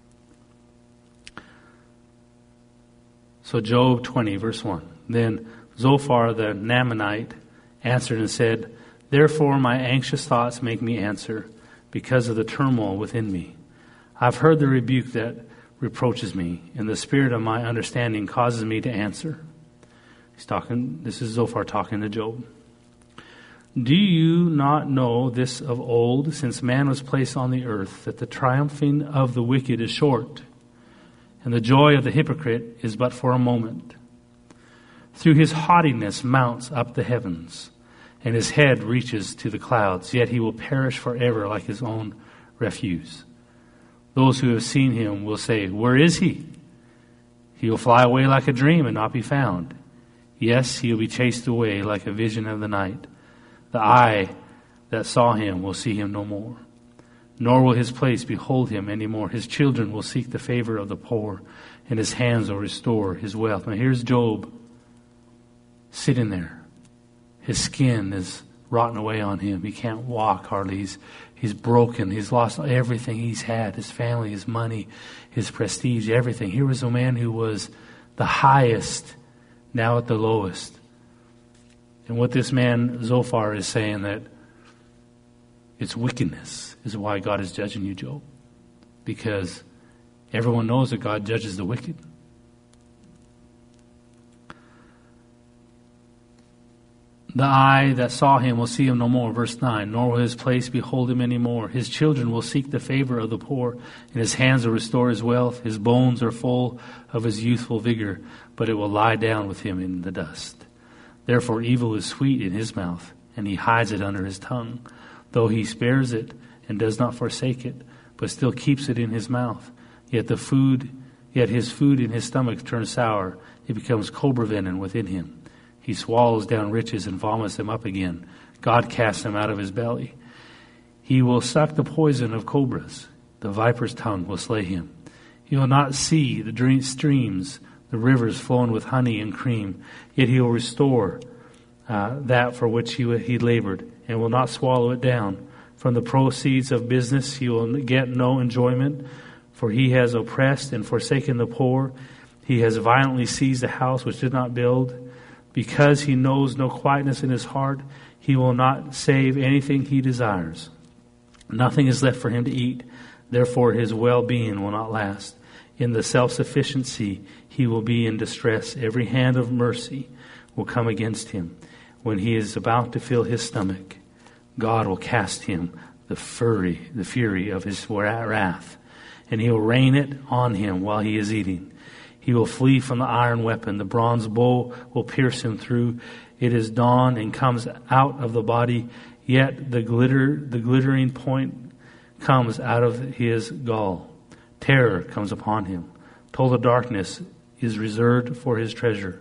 So Job twenty, verse one. Then Zophar the Naamanite answered and said, Therefore my anxious thoughts make me answer, because of the turmoil within me. I've heard the rebuke that reproaches me, and the spirit of my understanding causes me to answer. He's talking, this is Zophar talking to Job. Do you not know this of old, since man was placed on the earth, that the triumphing of the wicked is short, and the joy of the hypocrite is but for a moment? Through his haughtiness mounts up the heavens, and his head reaches to the clouds, yet he will perish forever like his own refuse. Those who have seen him will say, Where is he? He will fly away like a dream and not be found. Yes, he will be chased away like a vision of the night. The eye that saw him will see him no more, nor will his place behold him any more. His children will seek the favor of the poor, and his hands will restore his wealth. Now here's Job sitting there. His skin is rotting away on him. He can't walk hardly. He's, he's broken. He's lost everything he's had, his family, his money, his prestige, everything. Here was a man who was the highest, now at the lowest. And what this man, Zophar, is saying, that it's wickedness is why God is judging you, Job. Because everyone knows that God judges the wicked. The eye that saw him will see him no more. Verse nine, nor will his place behold him any more. His children will seek the favor of the poor, and his hands will restore his wealth. His bones are full of his youthful vigor, but it will lie down with him in the dust. Therefore evil is sweet in his mouth, and he hides it under his tongue. Though he spares it and does not forsake it, but still keeps it in his mouth. Yet the food, yet his food in his stomach turns sour. It becomes cobra venom within him. He swallows down riches and vomits them up again. God casts them out of his belly. He will suck the poison of cobras. The viper's tongue will slay him. He will not see the dream streams, the rivers flowing with honey and cream. Yet he will restore uh, that for which he, he labored, and will not swallow it down. From the proceeds of business he will get no enjoyment, for he has oppressed and forsaken the poor. He has violently seized a house which did not build. Because he knows no quietness in his heart, he will not save anything he desires. Nothing is left for him to eat. Therefore his well-being will not last. In the self-sufficiency he will be in distress. Every hand of mercy will come against him. When he is about to fill his stomach, God will cast him the fury, the fury of his wrath, and he will rain it on him while he is eating. He will flee from the iron weapon. The bronze bow will pierce him through. It is dawn and comes out of the body, yet the glitter, the glittering point comes out of his gall. Terror comes upon him. Total darkness is reserved for his treasure.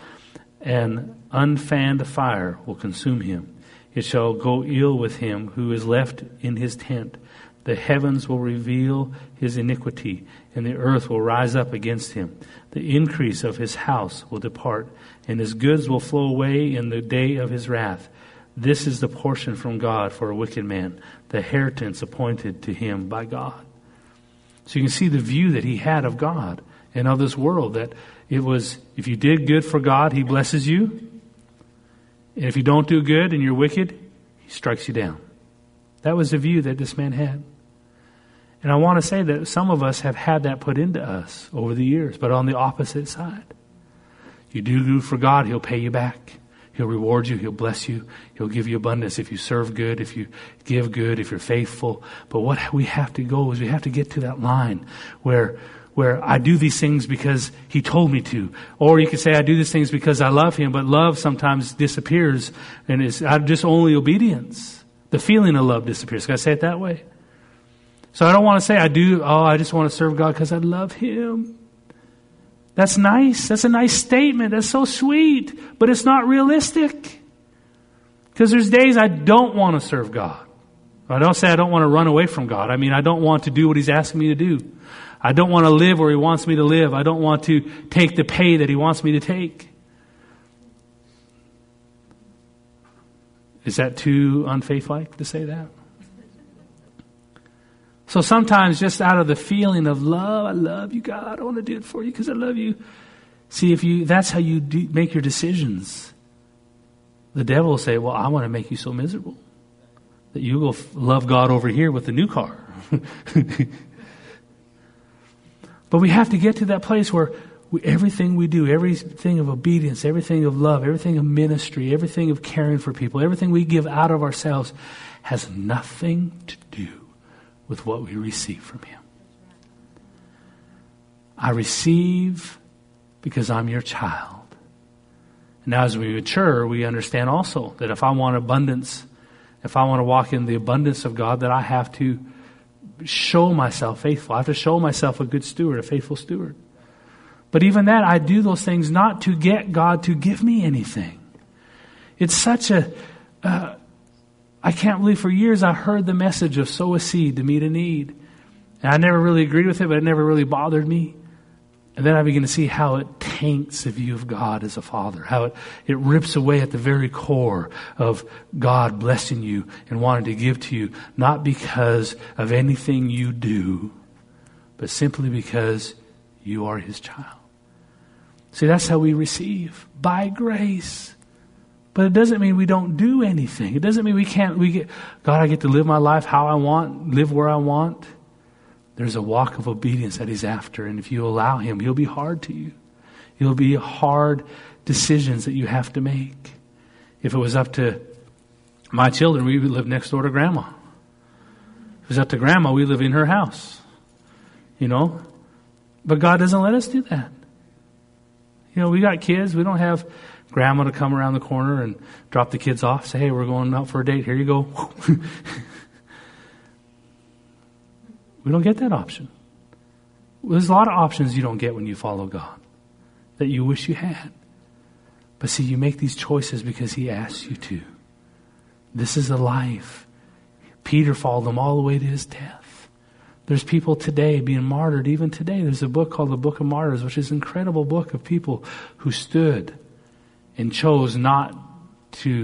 An unfanned fire will consume him. It shall go ill with him who is left in his tent. The heavens will reveal his iniquity, and the earth will rise up against him. The increase of his house will depart, and his goods will flow away in the day of his wrath. This is the portion from God for a wicked man, the inheritance appointed to him by God. So you can see the view that he had of God and of this world, that it was, if you did good for God, he blesses you. And if you don't do good and you're wicked, he strikes you down. That was the view that this man had. And I want to say that some of us have had that put into us over the years, but on the opposite side. You do good for God, he'll pay you back. He'll reward you, he'll bless you, he'll give you abundance if you serve good, if you give good, if you're faithful. But what we have to go is we have to get to that line where where I do these things because he told me to. Or you could say I do these things because I love him, but love sometimes disappears and it's just only obedience. The feeling of love disappears. Can I say it that way? So I don't want to say I do, oh, I just want to serve God because I love him. That's nice. That's a nice statement. That's so sweet. But it's not realistic. Because there's days I don't want to serve God. I don't say I don't want to run away from God. I mean, I don't want to do what he's asking me to do. I don't want to live where he wants me to live. I don't want to take the pay that he wants me to take. Is that too unfaith-like to say that? So sometimes just out of the feeling of love, I love you, God, I want to do it for you because I love you. See, if you that's how you do, make your decisions. The devil will say, well, I want to make you so miserable that you will love God over here with the new car. But we have to get to that place where we, everything we do, everything of obedience, everything of love, everything of ministry, everything of caring for people, everything we give out of ourselves has nothing to do with what we receive from Him. I receive because I'm your child. Now as we mature, we understand also that if I want abundance, if I want to walk in the abundance of God, that I have to show myself faithful. I have to show myself a good steward, a faithful steward. But even that, I do those things not to get God to give me anything. It's such a, uh, I can't believe for years I heard the message of sow a seed to meet a need. And I never really agreed with it, but it never really bothered me. And then I begin to see how it taints the view of God as a father, how it, it rips away at the very core of God blessing you and wanting to give to you, not because of anything you do, but simply because you are His child. See, that's how we receive, by grace. But it doesn't mean we don't do anything. It doesn't mean we can't, we get, God, I get to live my life how I want, live where I want. There's a walk of obedience that He's after. And if you allow Him, He'll be hard to you. He'll be hard decisions that you have to make. If it was up to my children, we would live next door to Grandma. If it was up to Grandma, we live in her house. You know? But God doesn't let us do that. You know, we got kids. We don't have Grandma to come around the corner and drop the kids off. Say, hey, we're going out for a date. Here you go. We don't get that option. There's a lot of options you don't get when you follow God that you wish you had. But see, you make these choices because He asks you to. This is a life. Peter followed Him all the way to his death. There's people today being martyred, even today. There's a book called the Book of Martyrs, which is an incredible book of people who stood and chose not to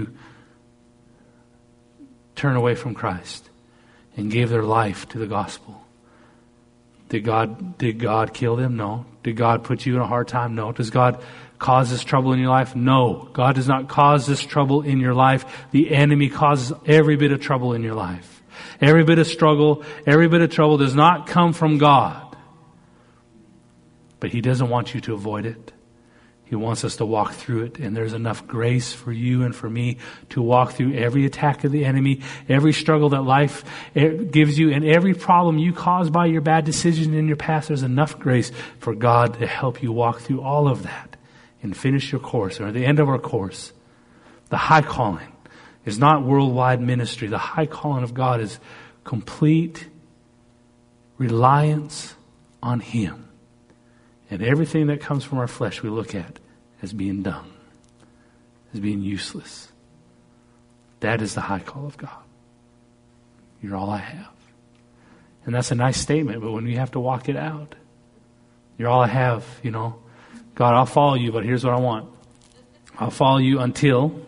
turn away from Christ and gave their life to the gospel. Did God, did God kill them? No. Did God put you in a hard time? No. Does God cause this trouble in your life? No. God does not cause this trouble in your life. The enemy causes every bit of trouble in your life. Every bit of struggle, every bit of trouble does not come from God. But He doesn't want you to avoid it. He wants us to walk through it, and there's enough grace for you and for me to walk through every attack of the enemy, every struggle that life gives you, and every problem you cause by your bad decisions in your past. There's enough grace for God to help you walk through all of that and finish your course. Or at the end of our course, the high calling is not worldwide ministry. The high calling of God is complete reliance on Him. And everything that comes from our flesh we look at as being dung, as being useless. That is the high call of God. You're all I have. And that's a nice statement, but when you have to walk it out, you're all I have, you know. God, I'll follow you, but here's what I want. I'll follow you until,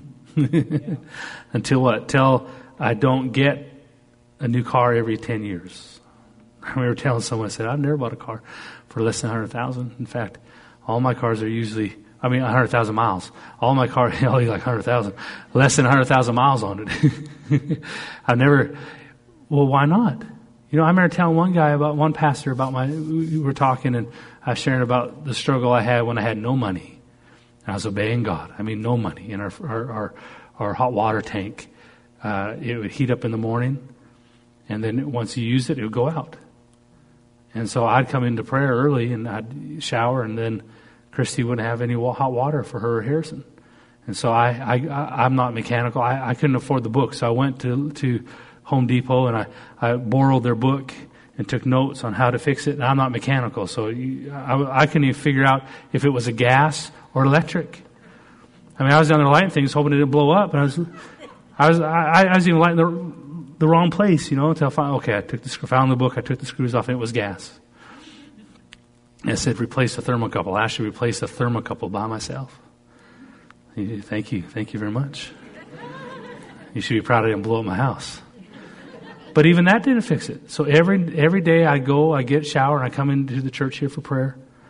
until what? Till I don't get a new car every ten years. I remember telling someone, I said, I've never bought a car for less than one hundred thousand dollars. In fact, all my cars are usually, I mean, one hundred thousand miles. All my cars, only like one hundred thousand. Less than one hundred thousand miles on it. I've never, well, why not? You know, I remember telling one guy about, one pastor about my, we were talking and I was sharing about the struggle I had when I had no money. And I was obeying God. I mean, no money in our, our, our, our hot water tank. Uh, it would heat up in the morning. And then once you used it, it would go out. And so I'd come into prayer early and I'd shower, and then Christy wouldn't have any hot water for her or Harrison. And so I, I, I'm not mechanical. I, I couldn't afford the book. So I went to, to Home Depot and I, I borrowed their book and took notes on how to fix it. And I'm not mechanical. So you, I, I couldn't even figure out if it was a gas or electric. I mean, I was down there lighting things hoping it didn't blow up. And I was, I was, I, I was even lighting the, the wrong place, you know, until I found, okay, I took the, found the book, I took the screws off, and it was gas. And it said, replace the thermocouple. I actually replaced the thermocouple by myself. Thank you. Thank you very much. You should be proud I didn't blow up my house. But even that didn't fix it. So every every day I go, I get shower, and I come into the church here for prayer.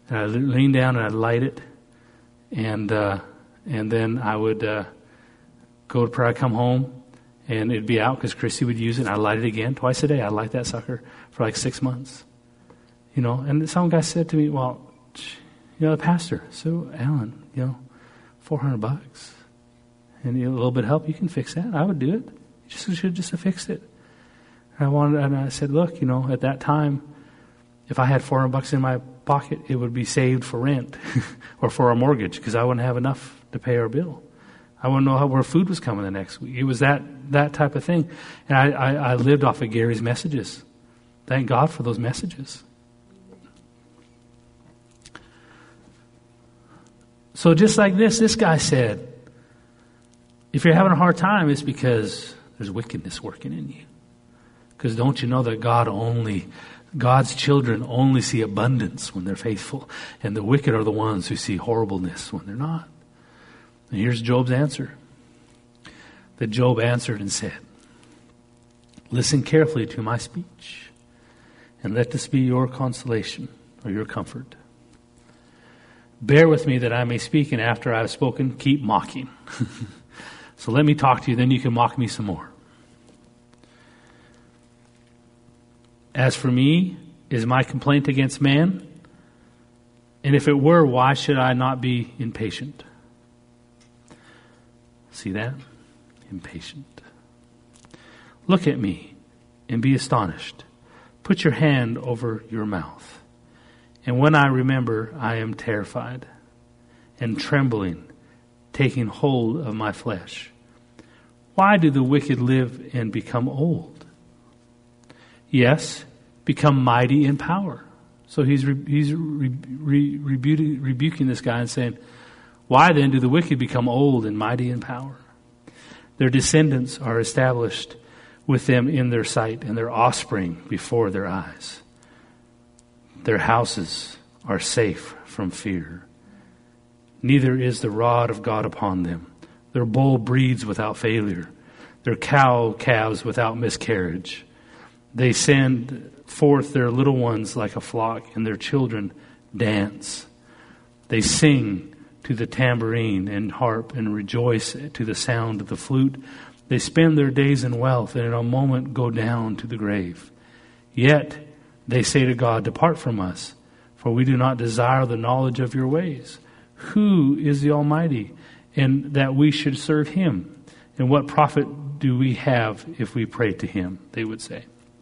And I'd lean down and I'd light it. And uh, and then I would uh, go to prayer. I'd come home and it'd be out because Christy would use it. And I'd light it again twice a day. I'd light that sucker for like six months. You know, and some guy said to me, well, you know, the pastor, so Alan, you know, four hundred bucks. And you know, a little bit of help, you can fix that. I would do it. You just should just have fixed it. And I wanted, and I said, look, you know, at that time, if I had four hundred bucks in my pocket, it would be saved for rent or for our mortgage because I wouldn't have enough to pay our bill. I wouldn't know how, where food was coming the next week. It was that that type of thing. And I, I, I lived off of Gary's messages. Thank God for those messages. So just like this, this guy said, if you're having a hard time, it's because there's wickedness working in you. Because don't you know that God only, God's children only see abundance when they're faithful, and the wicked are the ones who see horribleness when they're not. And here's Job's answer. That Job answered and said, listen carefully to my speech, and let this be your consolation or your comfort. Bear with me that I may speak, and after I have spoken, keep mocking. So let me talk to you, then you can mock me some more. As for me, is my complaint against man? And if it were, why should I not be impatient? See that? Impatient. Look at me and be astonished. Put your hand over your mouth. And when I remember, I am terrified and trembling, taking hold of my flesh. Why do the wicked live and become old? Yes, become mighty in power. So he's re, he's re, re, rebuking, rebuking this guy and saying, why then do the wicked become old and mighty in power? Their descendants are established with them in their sight, and their offspring before their eyes. Their houses are safe from fear. Neither is the rod of God upon them. Their bull breeds without failure. Their cow calves without miscarriage. They send forth their little ones like a flock, and their children dance. They sing to the tambourine and harp and rejoice to the sound of the flute. They spend their days in wealth and in a moment go down to the grave. Yet they say to God, depart from us, for we do not desire the knowledge of your ways. Who is the Almighty, and that we should serve him? And what profit do we have if we pray to him? They would say.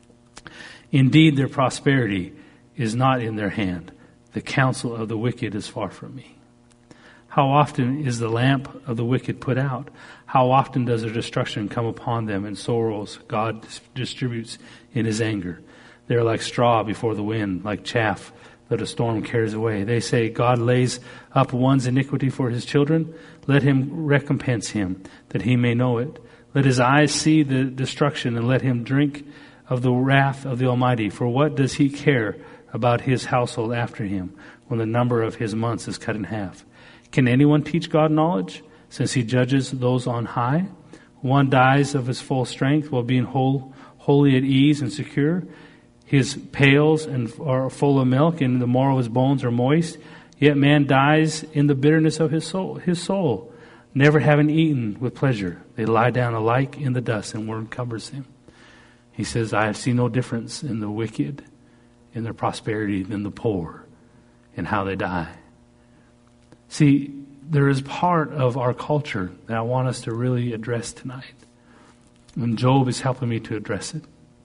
Indeed, their prosperity is not in their hand. The counsel of the wicked is far from me. How often is the lamp of the wicked put out? How often does their destruction come upon them, and sorrows God distributes in his anger? They are like straw before the wind, like chaff that a storm carries away. They say, God lays up one's iniquity for his children. Let him recompense him, that he may know it. Let his eyes see the destruction, and let him drink of the wrath of the Almighty. For what does he care about his household after him, when the number of his months is cut in half? Can anyone teach God knowledge, since he judges those on high? One dies of his full strength while being whole, wholly at ease and secure. His pails and are full of milk, and the marrow of his bones are moist. Yet man dies in the bitterness of his soul, his soul, never having eaten with pleasure. They lie down alike in the dust, and worm covers them. He says, I see no difference in the wicked, in their prosperity, than the poor, in how they die. See, there is part of our culture that I want us to really address tonight. And Job is helping me to address it.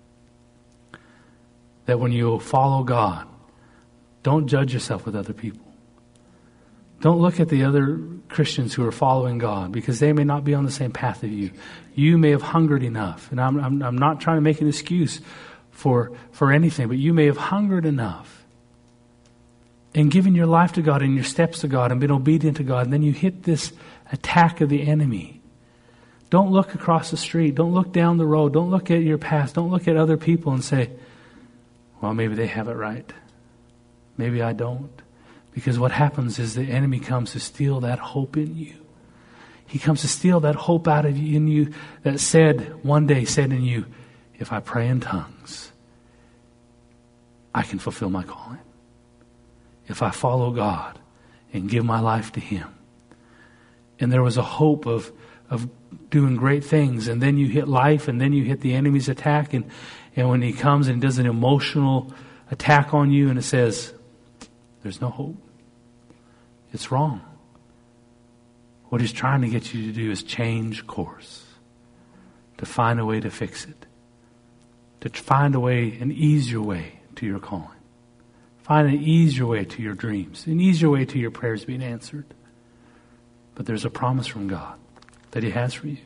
That when you follow God, don't judge yourself with other people. Don't look at the other Christians who are following God, because they may not be on the same path as you. You may have hungered enough. And I'm, I'm, I'm not trying to make an excuse for, for anything, but you may have hungered enough and given your life to God and your steps to God and been obedient to God. And then you hit this attack of the enemy. Don't look across the street. Don't look down the road. Don't look at your past. Don't look at other people and say, well, maybe they have it right. Maybe I don't. Because what happens is the enemy comes to steal that hope in you. He comes to steal that hope out of you, in you that said, one day said in you, if I pray in tongues, I can fulfill my calling. if I follow God and give my life to Him. And there was a hope of, of doing great things. And then you hit life, and then you hit the enemy's attack. And, and when he comes and does an emotional attack on you, and it says, there's no hope. It's wrong. What he's trying to get you to do is change course, to find a way to fix it, to find a way, an easier way to your calling. Find an easier way to your dreams, an easier way to your prayers being answered. But there's a promise from God that He has for you.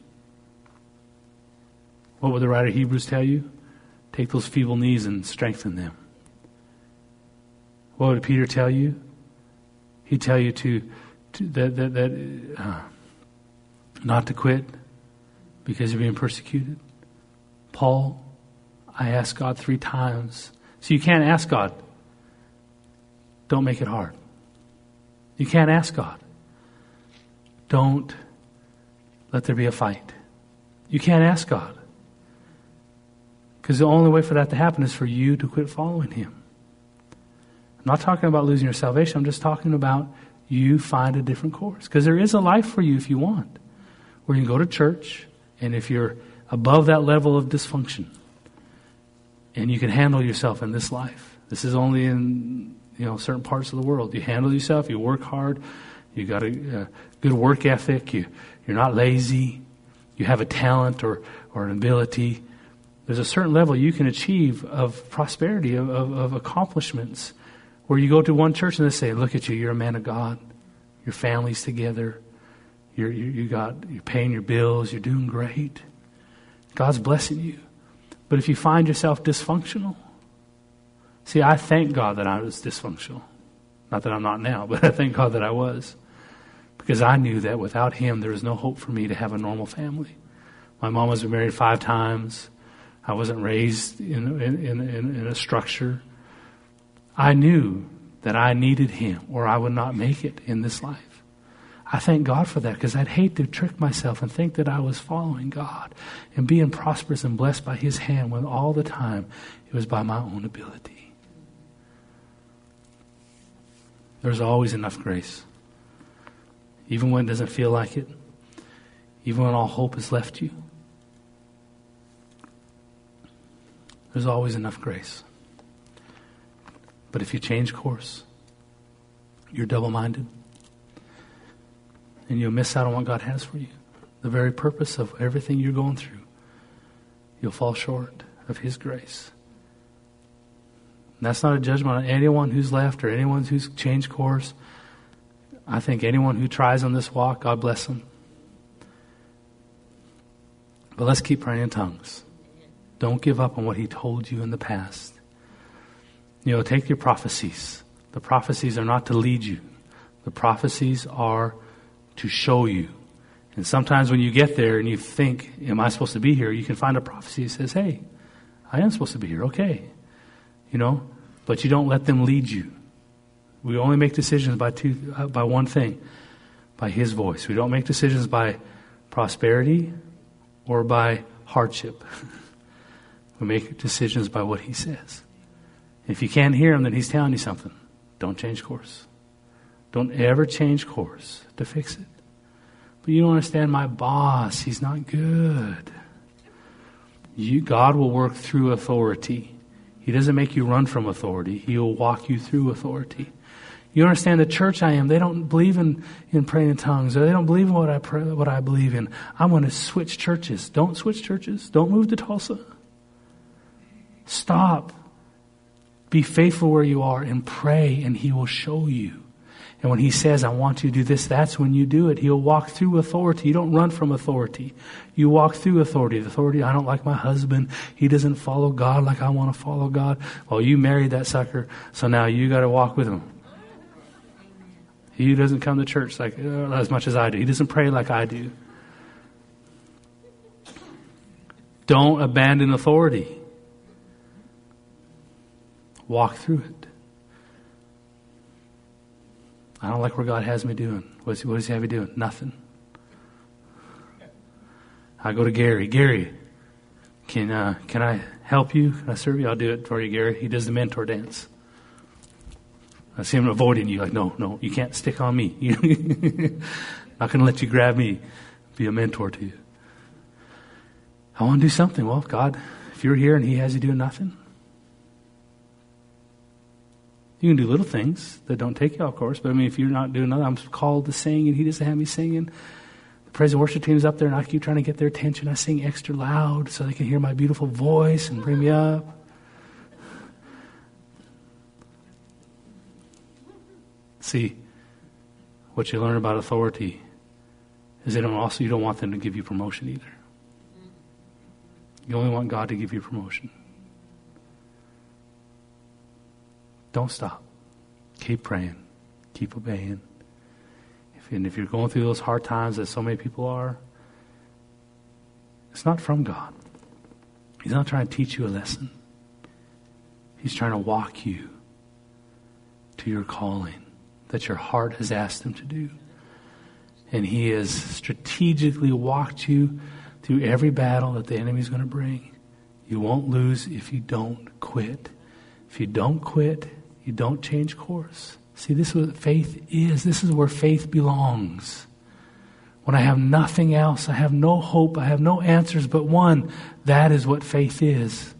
What would the writer of Hebrews tell you? Take those feeble knees and strengthen them. What would Peter tell you? He'd tell you to, to that, that, that uh, not to quit because you're being persecuted. Paul, I asked God three times. So you can't ask God, don't make it hard. You can't ask God, don't let there be a fight. You can't ask God. Because the only way for that to happen is for you to quit following Him. I'm not talking about losing your salvation. I'm just talking about you find a different course. Because there is a life for you if you want, where you can go to church, and if you're above that level of dysfunction, and you can handle yourself in this life. This is only in, you know, certain parts of the world. You handle yourself, you work hard, you got a, a good work ethic, you, you're not lazy, you have a talent or, or an ability. There's a certain level you can achieve of prosperity, of, of, of accomplishments, where you go to one church and they say, look at you, you're a man of God, your family's together, you're, you, you got, you're paying your bills, you're doing great. God's blessing you. But if you find yourself dysfunctional, see, I thank God that I was dysfunctional. Not that I'm not now, but I thank God that I was. Because I knew that without Him, there was no hope for me to have a normal family. My mom was married five times. I wasn't raised in, in, in, in a structure. I knew that I needed Him or I would not make it in this life. I thank God for that, because I'd hate to trick myself and think that I was following God and being prosperous and blessed by His hand when all the time it was by my own ability. There's always enough grace. Even when it doesn't feel like it. Even when all hope has left you. There's always enough grace. But if you change course, you're double-minded. And you'll miss out on what God has for you. The very purpose of everything you're going through. You'll fall short of His grace. And that's not a judgment on anyone who's left or anyone who's changed course. I think anyone who tries on this walk, God bless them. But let's keep praying in tongues. Don't give up on what He told you in the past. You know, take your prophecies. The prophecies are not to lead you. The prophecies are to show you. And sometimes when you get there and you think, am I supposed to be here? You can find a prophecy that says, hey, I am supposed to be here. Okay. You know, but you don't let them lead you. We only make decisions by two, uh, by one thing, by His voice. We don't make decisions by prosperity or by hardship. We make decisions by what He says. If you can't hear Him, then He's telling you something. Don't change course. Don't ever change course to fix it. But you don't understand, my boss, he's not good. You, God will work through authority. He doesn't make you run from authority. He will walk you through authority. You understand, the church I am, they don't believe in, in praying in tongues, or they don't believe in what I pray, what I believe in. I'm going to switch churches. Don't switch churches. Don't move to Tulsa. Stop. Be faithful where you are and pray, and He will show you. And when He says, I want you to do this, that's when you do it. He'll walk through authority. You don't run from authority. You walk through authority. The authority, I don't like my husband. He doesn't follow God like I want to follow God. Well, you married that sucker, so now you got to walk with him. He doesn't come to church like uh, as much as I do. He doesn't pray like I do. Don't abandon authority. Walk through it. I don't like where God has me doing. What does, what does He have me doing? Nothing. I go to Gary. Gary, can uh, can I help you? Can I serve you? I'll do it for you, Gary. He does the mentor dance. I see him avoiding you. Like, no, no, you can't stick on me. Not going to let you grab me. Be a mentor to you. I want to do something. Well, God, if you're here and he has you doing nothing, you can do little things that don't take you off course. But I mean, if you're not doing nothing, I'm called to sing and he doesn't have me singing. The praise and worship team's up there and I keep trying to get their attention. I sing extra loud so they can hear my beautiful voice and bring me up. See, what you learn about authority is they don't also, you don't want them to give you promotion either. You only want God to give you promotion. Don't stop. Keep praying. Keep obeying. If, and if you're going through those hard times that so many people are, it's not from God. He's not trying to teach you a lesson. He's trying to walk you to your calling that your heart has asked him to do. And he has strategically walked you through every battle that the enemy is going to bring. You won't lose if you don't quit. If you don't quit, you don't change course. See, this is what faith is. This is where faith belongs. When I have nothing else, I have no hope, I have no answers but one. That is what faith is.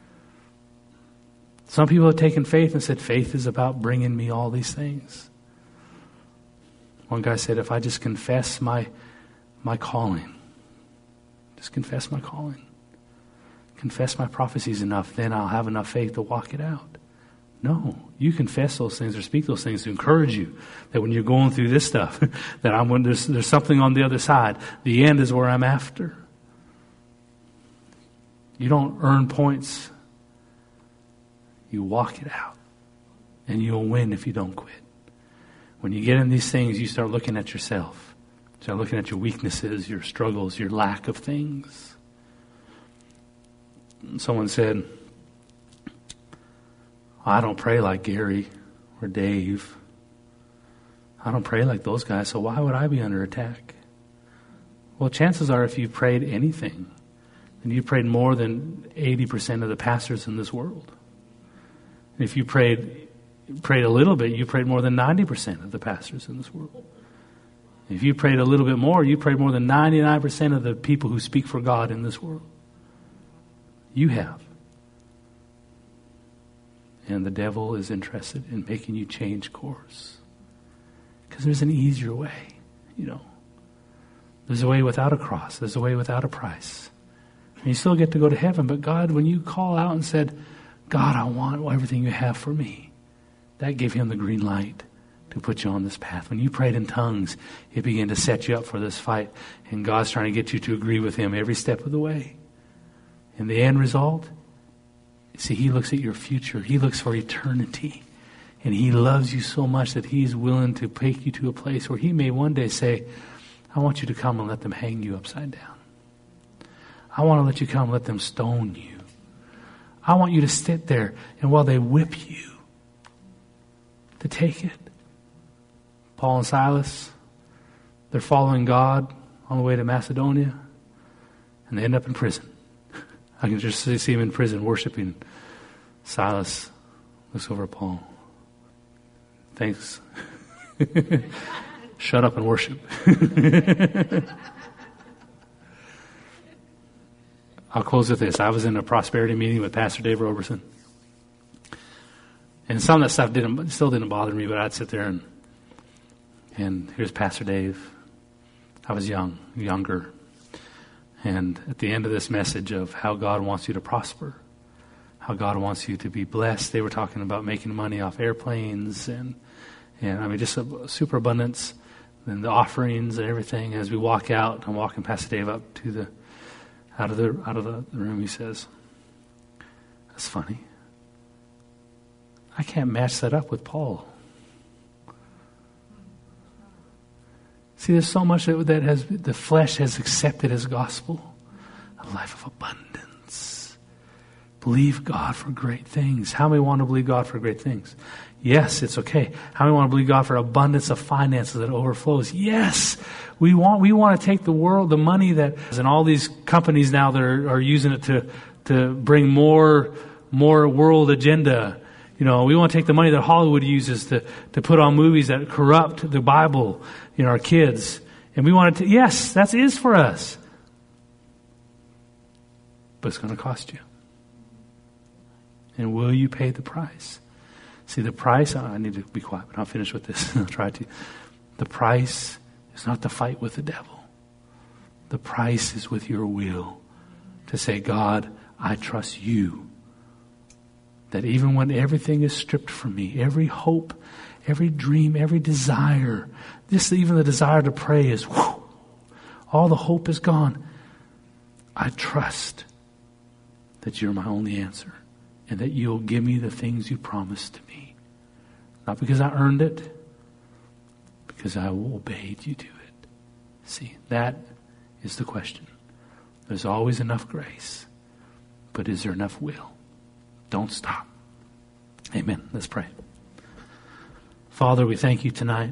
Some people have taken faith and said, faith is about bringing me all these things. One guy said, if I just confess my my calling, just confess my calling, confess my prophecies enough, then I'll have enough faith to walk it out. No, you confess those things or speak those things to encourage you that when you're going through this stuff, that I'm when there's there's something on the other side. The end is where I'm after. You don't earn points. You walk it out, and you'll win if you don't quit. When you get in these things, you start looking at yourself. You start looking at your weaknesses, your struggles, your lack of things. Someone said, I don't pray like Gary or Dave. I don't pray like those guys, so why would I be under attack? Well, chances are if you prayed anything, then you prayed more than eighty percent of the pastors in this world. And if you prayed prayed a little bit, you prayed more than ninety percent of the pastors in this world. If you prayed a little bit more, you prayed more than ninety-nine percent of the people who speak for God in this world. You have. And the devil is interested in making you change course. Because there's an easier way, you know. There's a way without a cross. There's a way without a price. And you still get to go to heaven. But God, when you call out and said, God, I want everything you have for me, that gave him the green light to put you on this path. When you prayed in tongues, it began to set you up for this fight. And God's trying to get you to agree with him every step of the way. And the end result, see, he looks at your future. He looks for eternity. And he loves you so much that he's willing to take you to a place where he may one day say, I want you to come and let them hang you upside down. I want to let you come and let them stone you. I want you to sit there and while they whip you, to take it. Paul and Silas, they're following God on the way to Macedonia, and they end up in prison. I can just see him in prison worshiping. Silas looks over at Paul. Thanks. Shut up and worship. I'll close with this. I was in a prosperity meeting with Pastor Dave Roberson. And some of that stuff didn't, still didn't bother me, but I'd sit there and, and here's Pastor Dave. I was young, younger. And at the end of this message of how God wants you to prosper, how God wants you to be blessed, they were talking about making money off airplanes and, and I mean, just a super abundance and the offerings and everything. As we walk out, I'm walking Pastor Dave up to the, out of the, out of the room, he says, that's funny. I can't match that up with Paul. See, there's so much that, that has the flesh has accepted as gospel. A life of abundance. Believe God for great things. How many want to believe God for great things? Yes, it's okay. How many want to believe God for abundance of finances that overflows? Yes. We want we want to take the world, the money that, and all these companies now that are, are using it to, to bring more, more world agenda. you know, we want to take the money that Hollywood uses to, to put on movies that corrupt the Bible in our kids. And we want to, yes, that is for us. But it's going to cost you. And will you pay the price? See, the price, I need to be quiet, but I'll finish with this. I'll try to. The price is not to fight with the devil. The price is with your will to say, God, I trust you. That even when everything is stripped from me, every hope, every dream, every desire, just even the desire to pray is, whew, all the hope is gone. I trust that you're my only answer and that you'll give me the things you promised to me. Not because I earned it, because I obeyed you to it. See, that is the question. There's always enough grace, but is there enough will? Don't stop. Amen. Let's pray. Father, we thank you tonight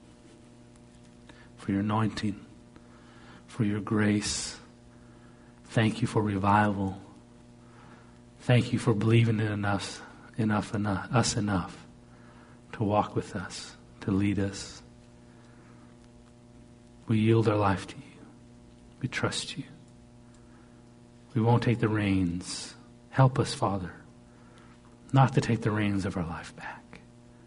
for your anointing, for your grace. Thank you for revival. Thank you for believing in us enough, enough, us enough to walk with us, to lead us. We yield our life to you. We trust you. We won't take the reins. Help us, Father, not to take the reins of our life back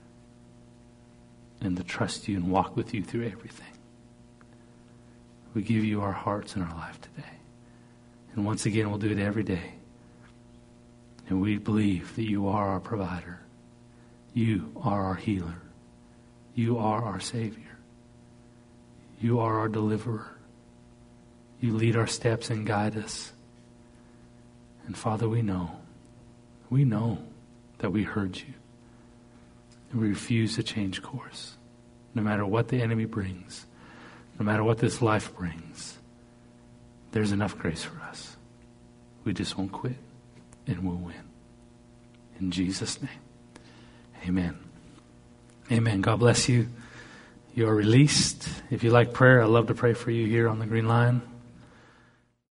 and to trust you and walk with you through everything. We give you our hearts and our life today. And once again, we'll do it every day. And we believe that you are our provider. You are our healer. You are our Savior. You are our deliverer. You lead our steps and guide us. And Father, we know, we know that we heard you. And we refuse to change course. No matter what the enemy brings, no matter what this life brings, there's enough grace for us. We just won't quit, and we'll win. In Jesus' name, amen. Amen. God bless you. You are released. If you like prayer, I'd love to pray for you here on the Green Line.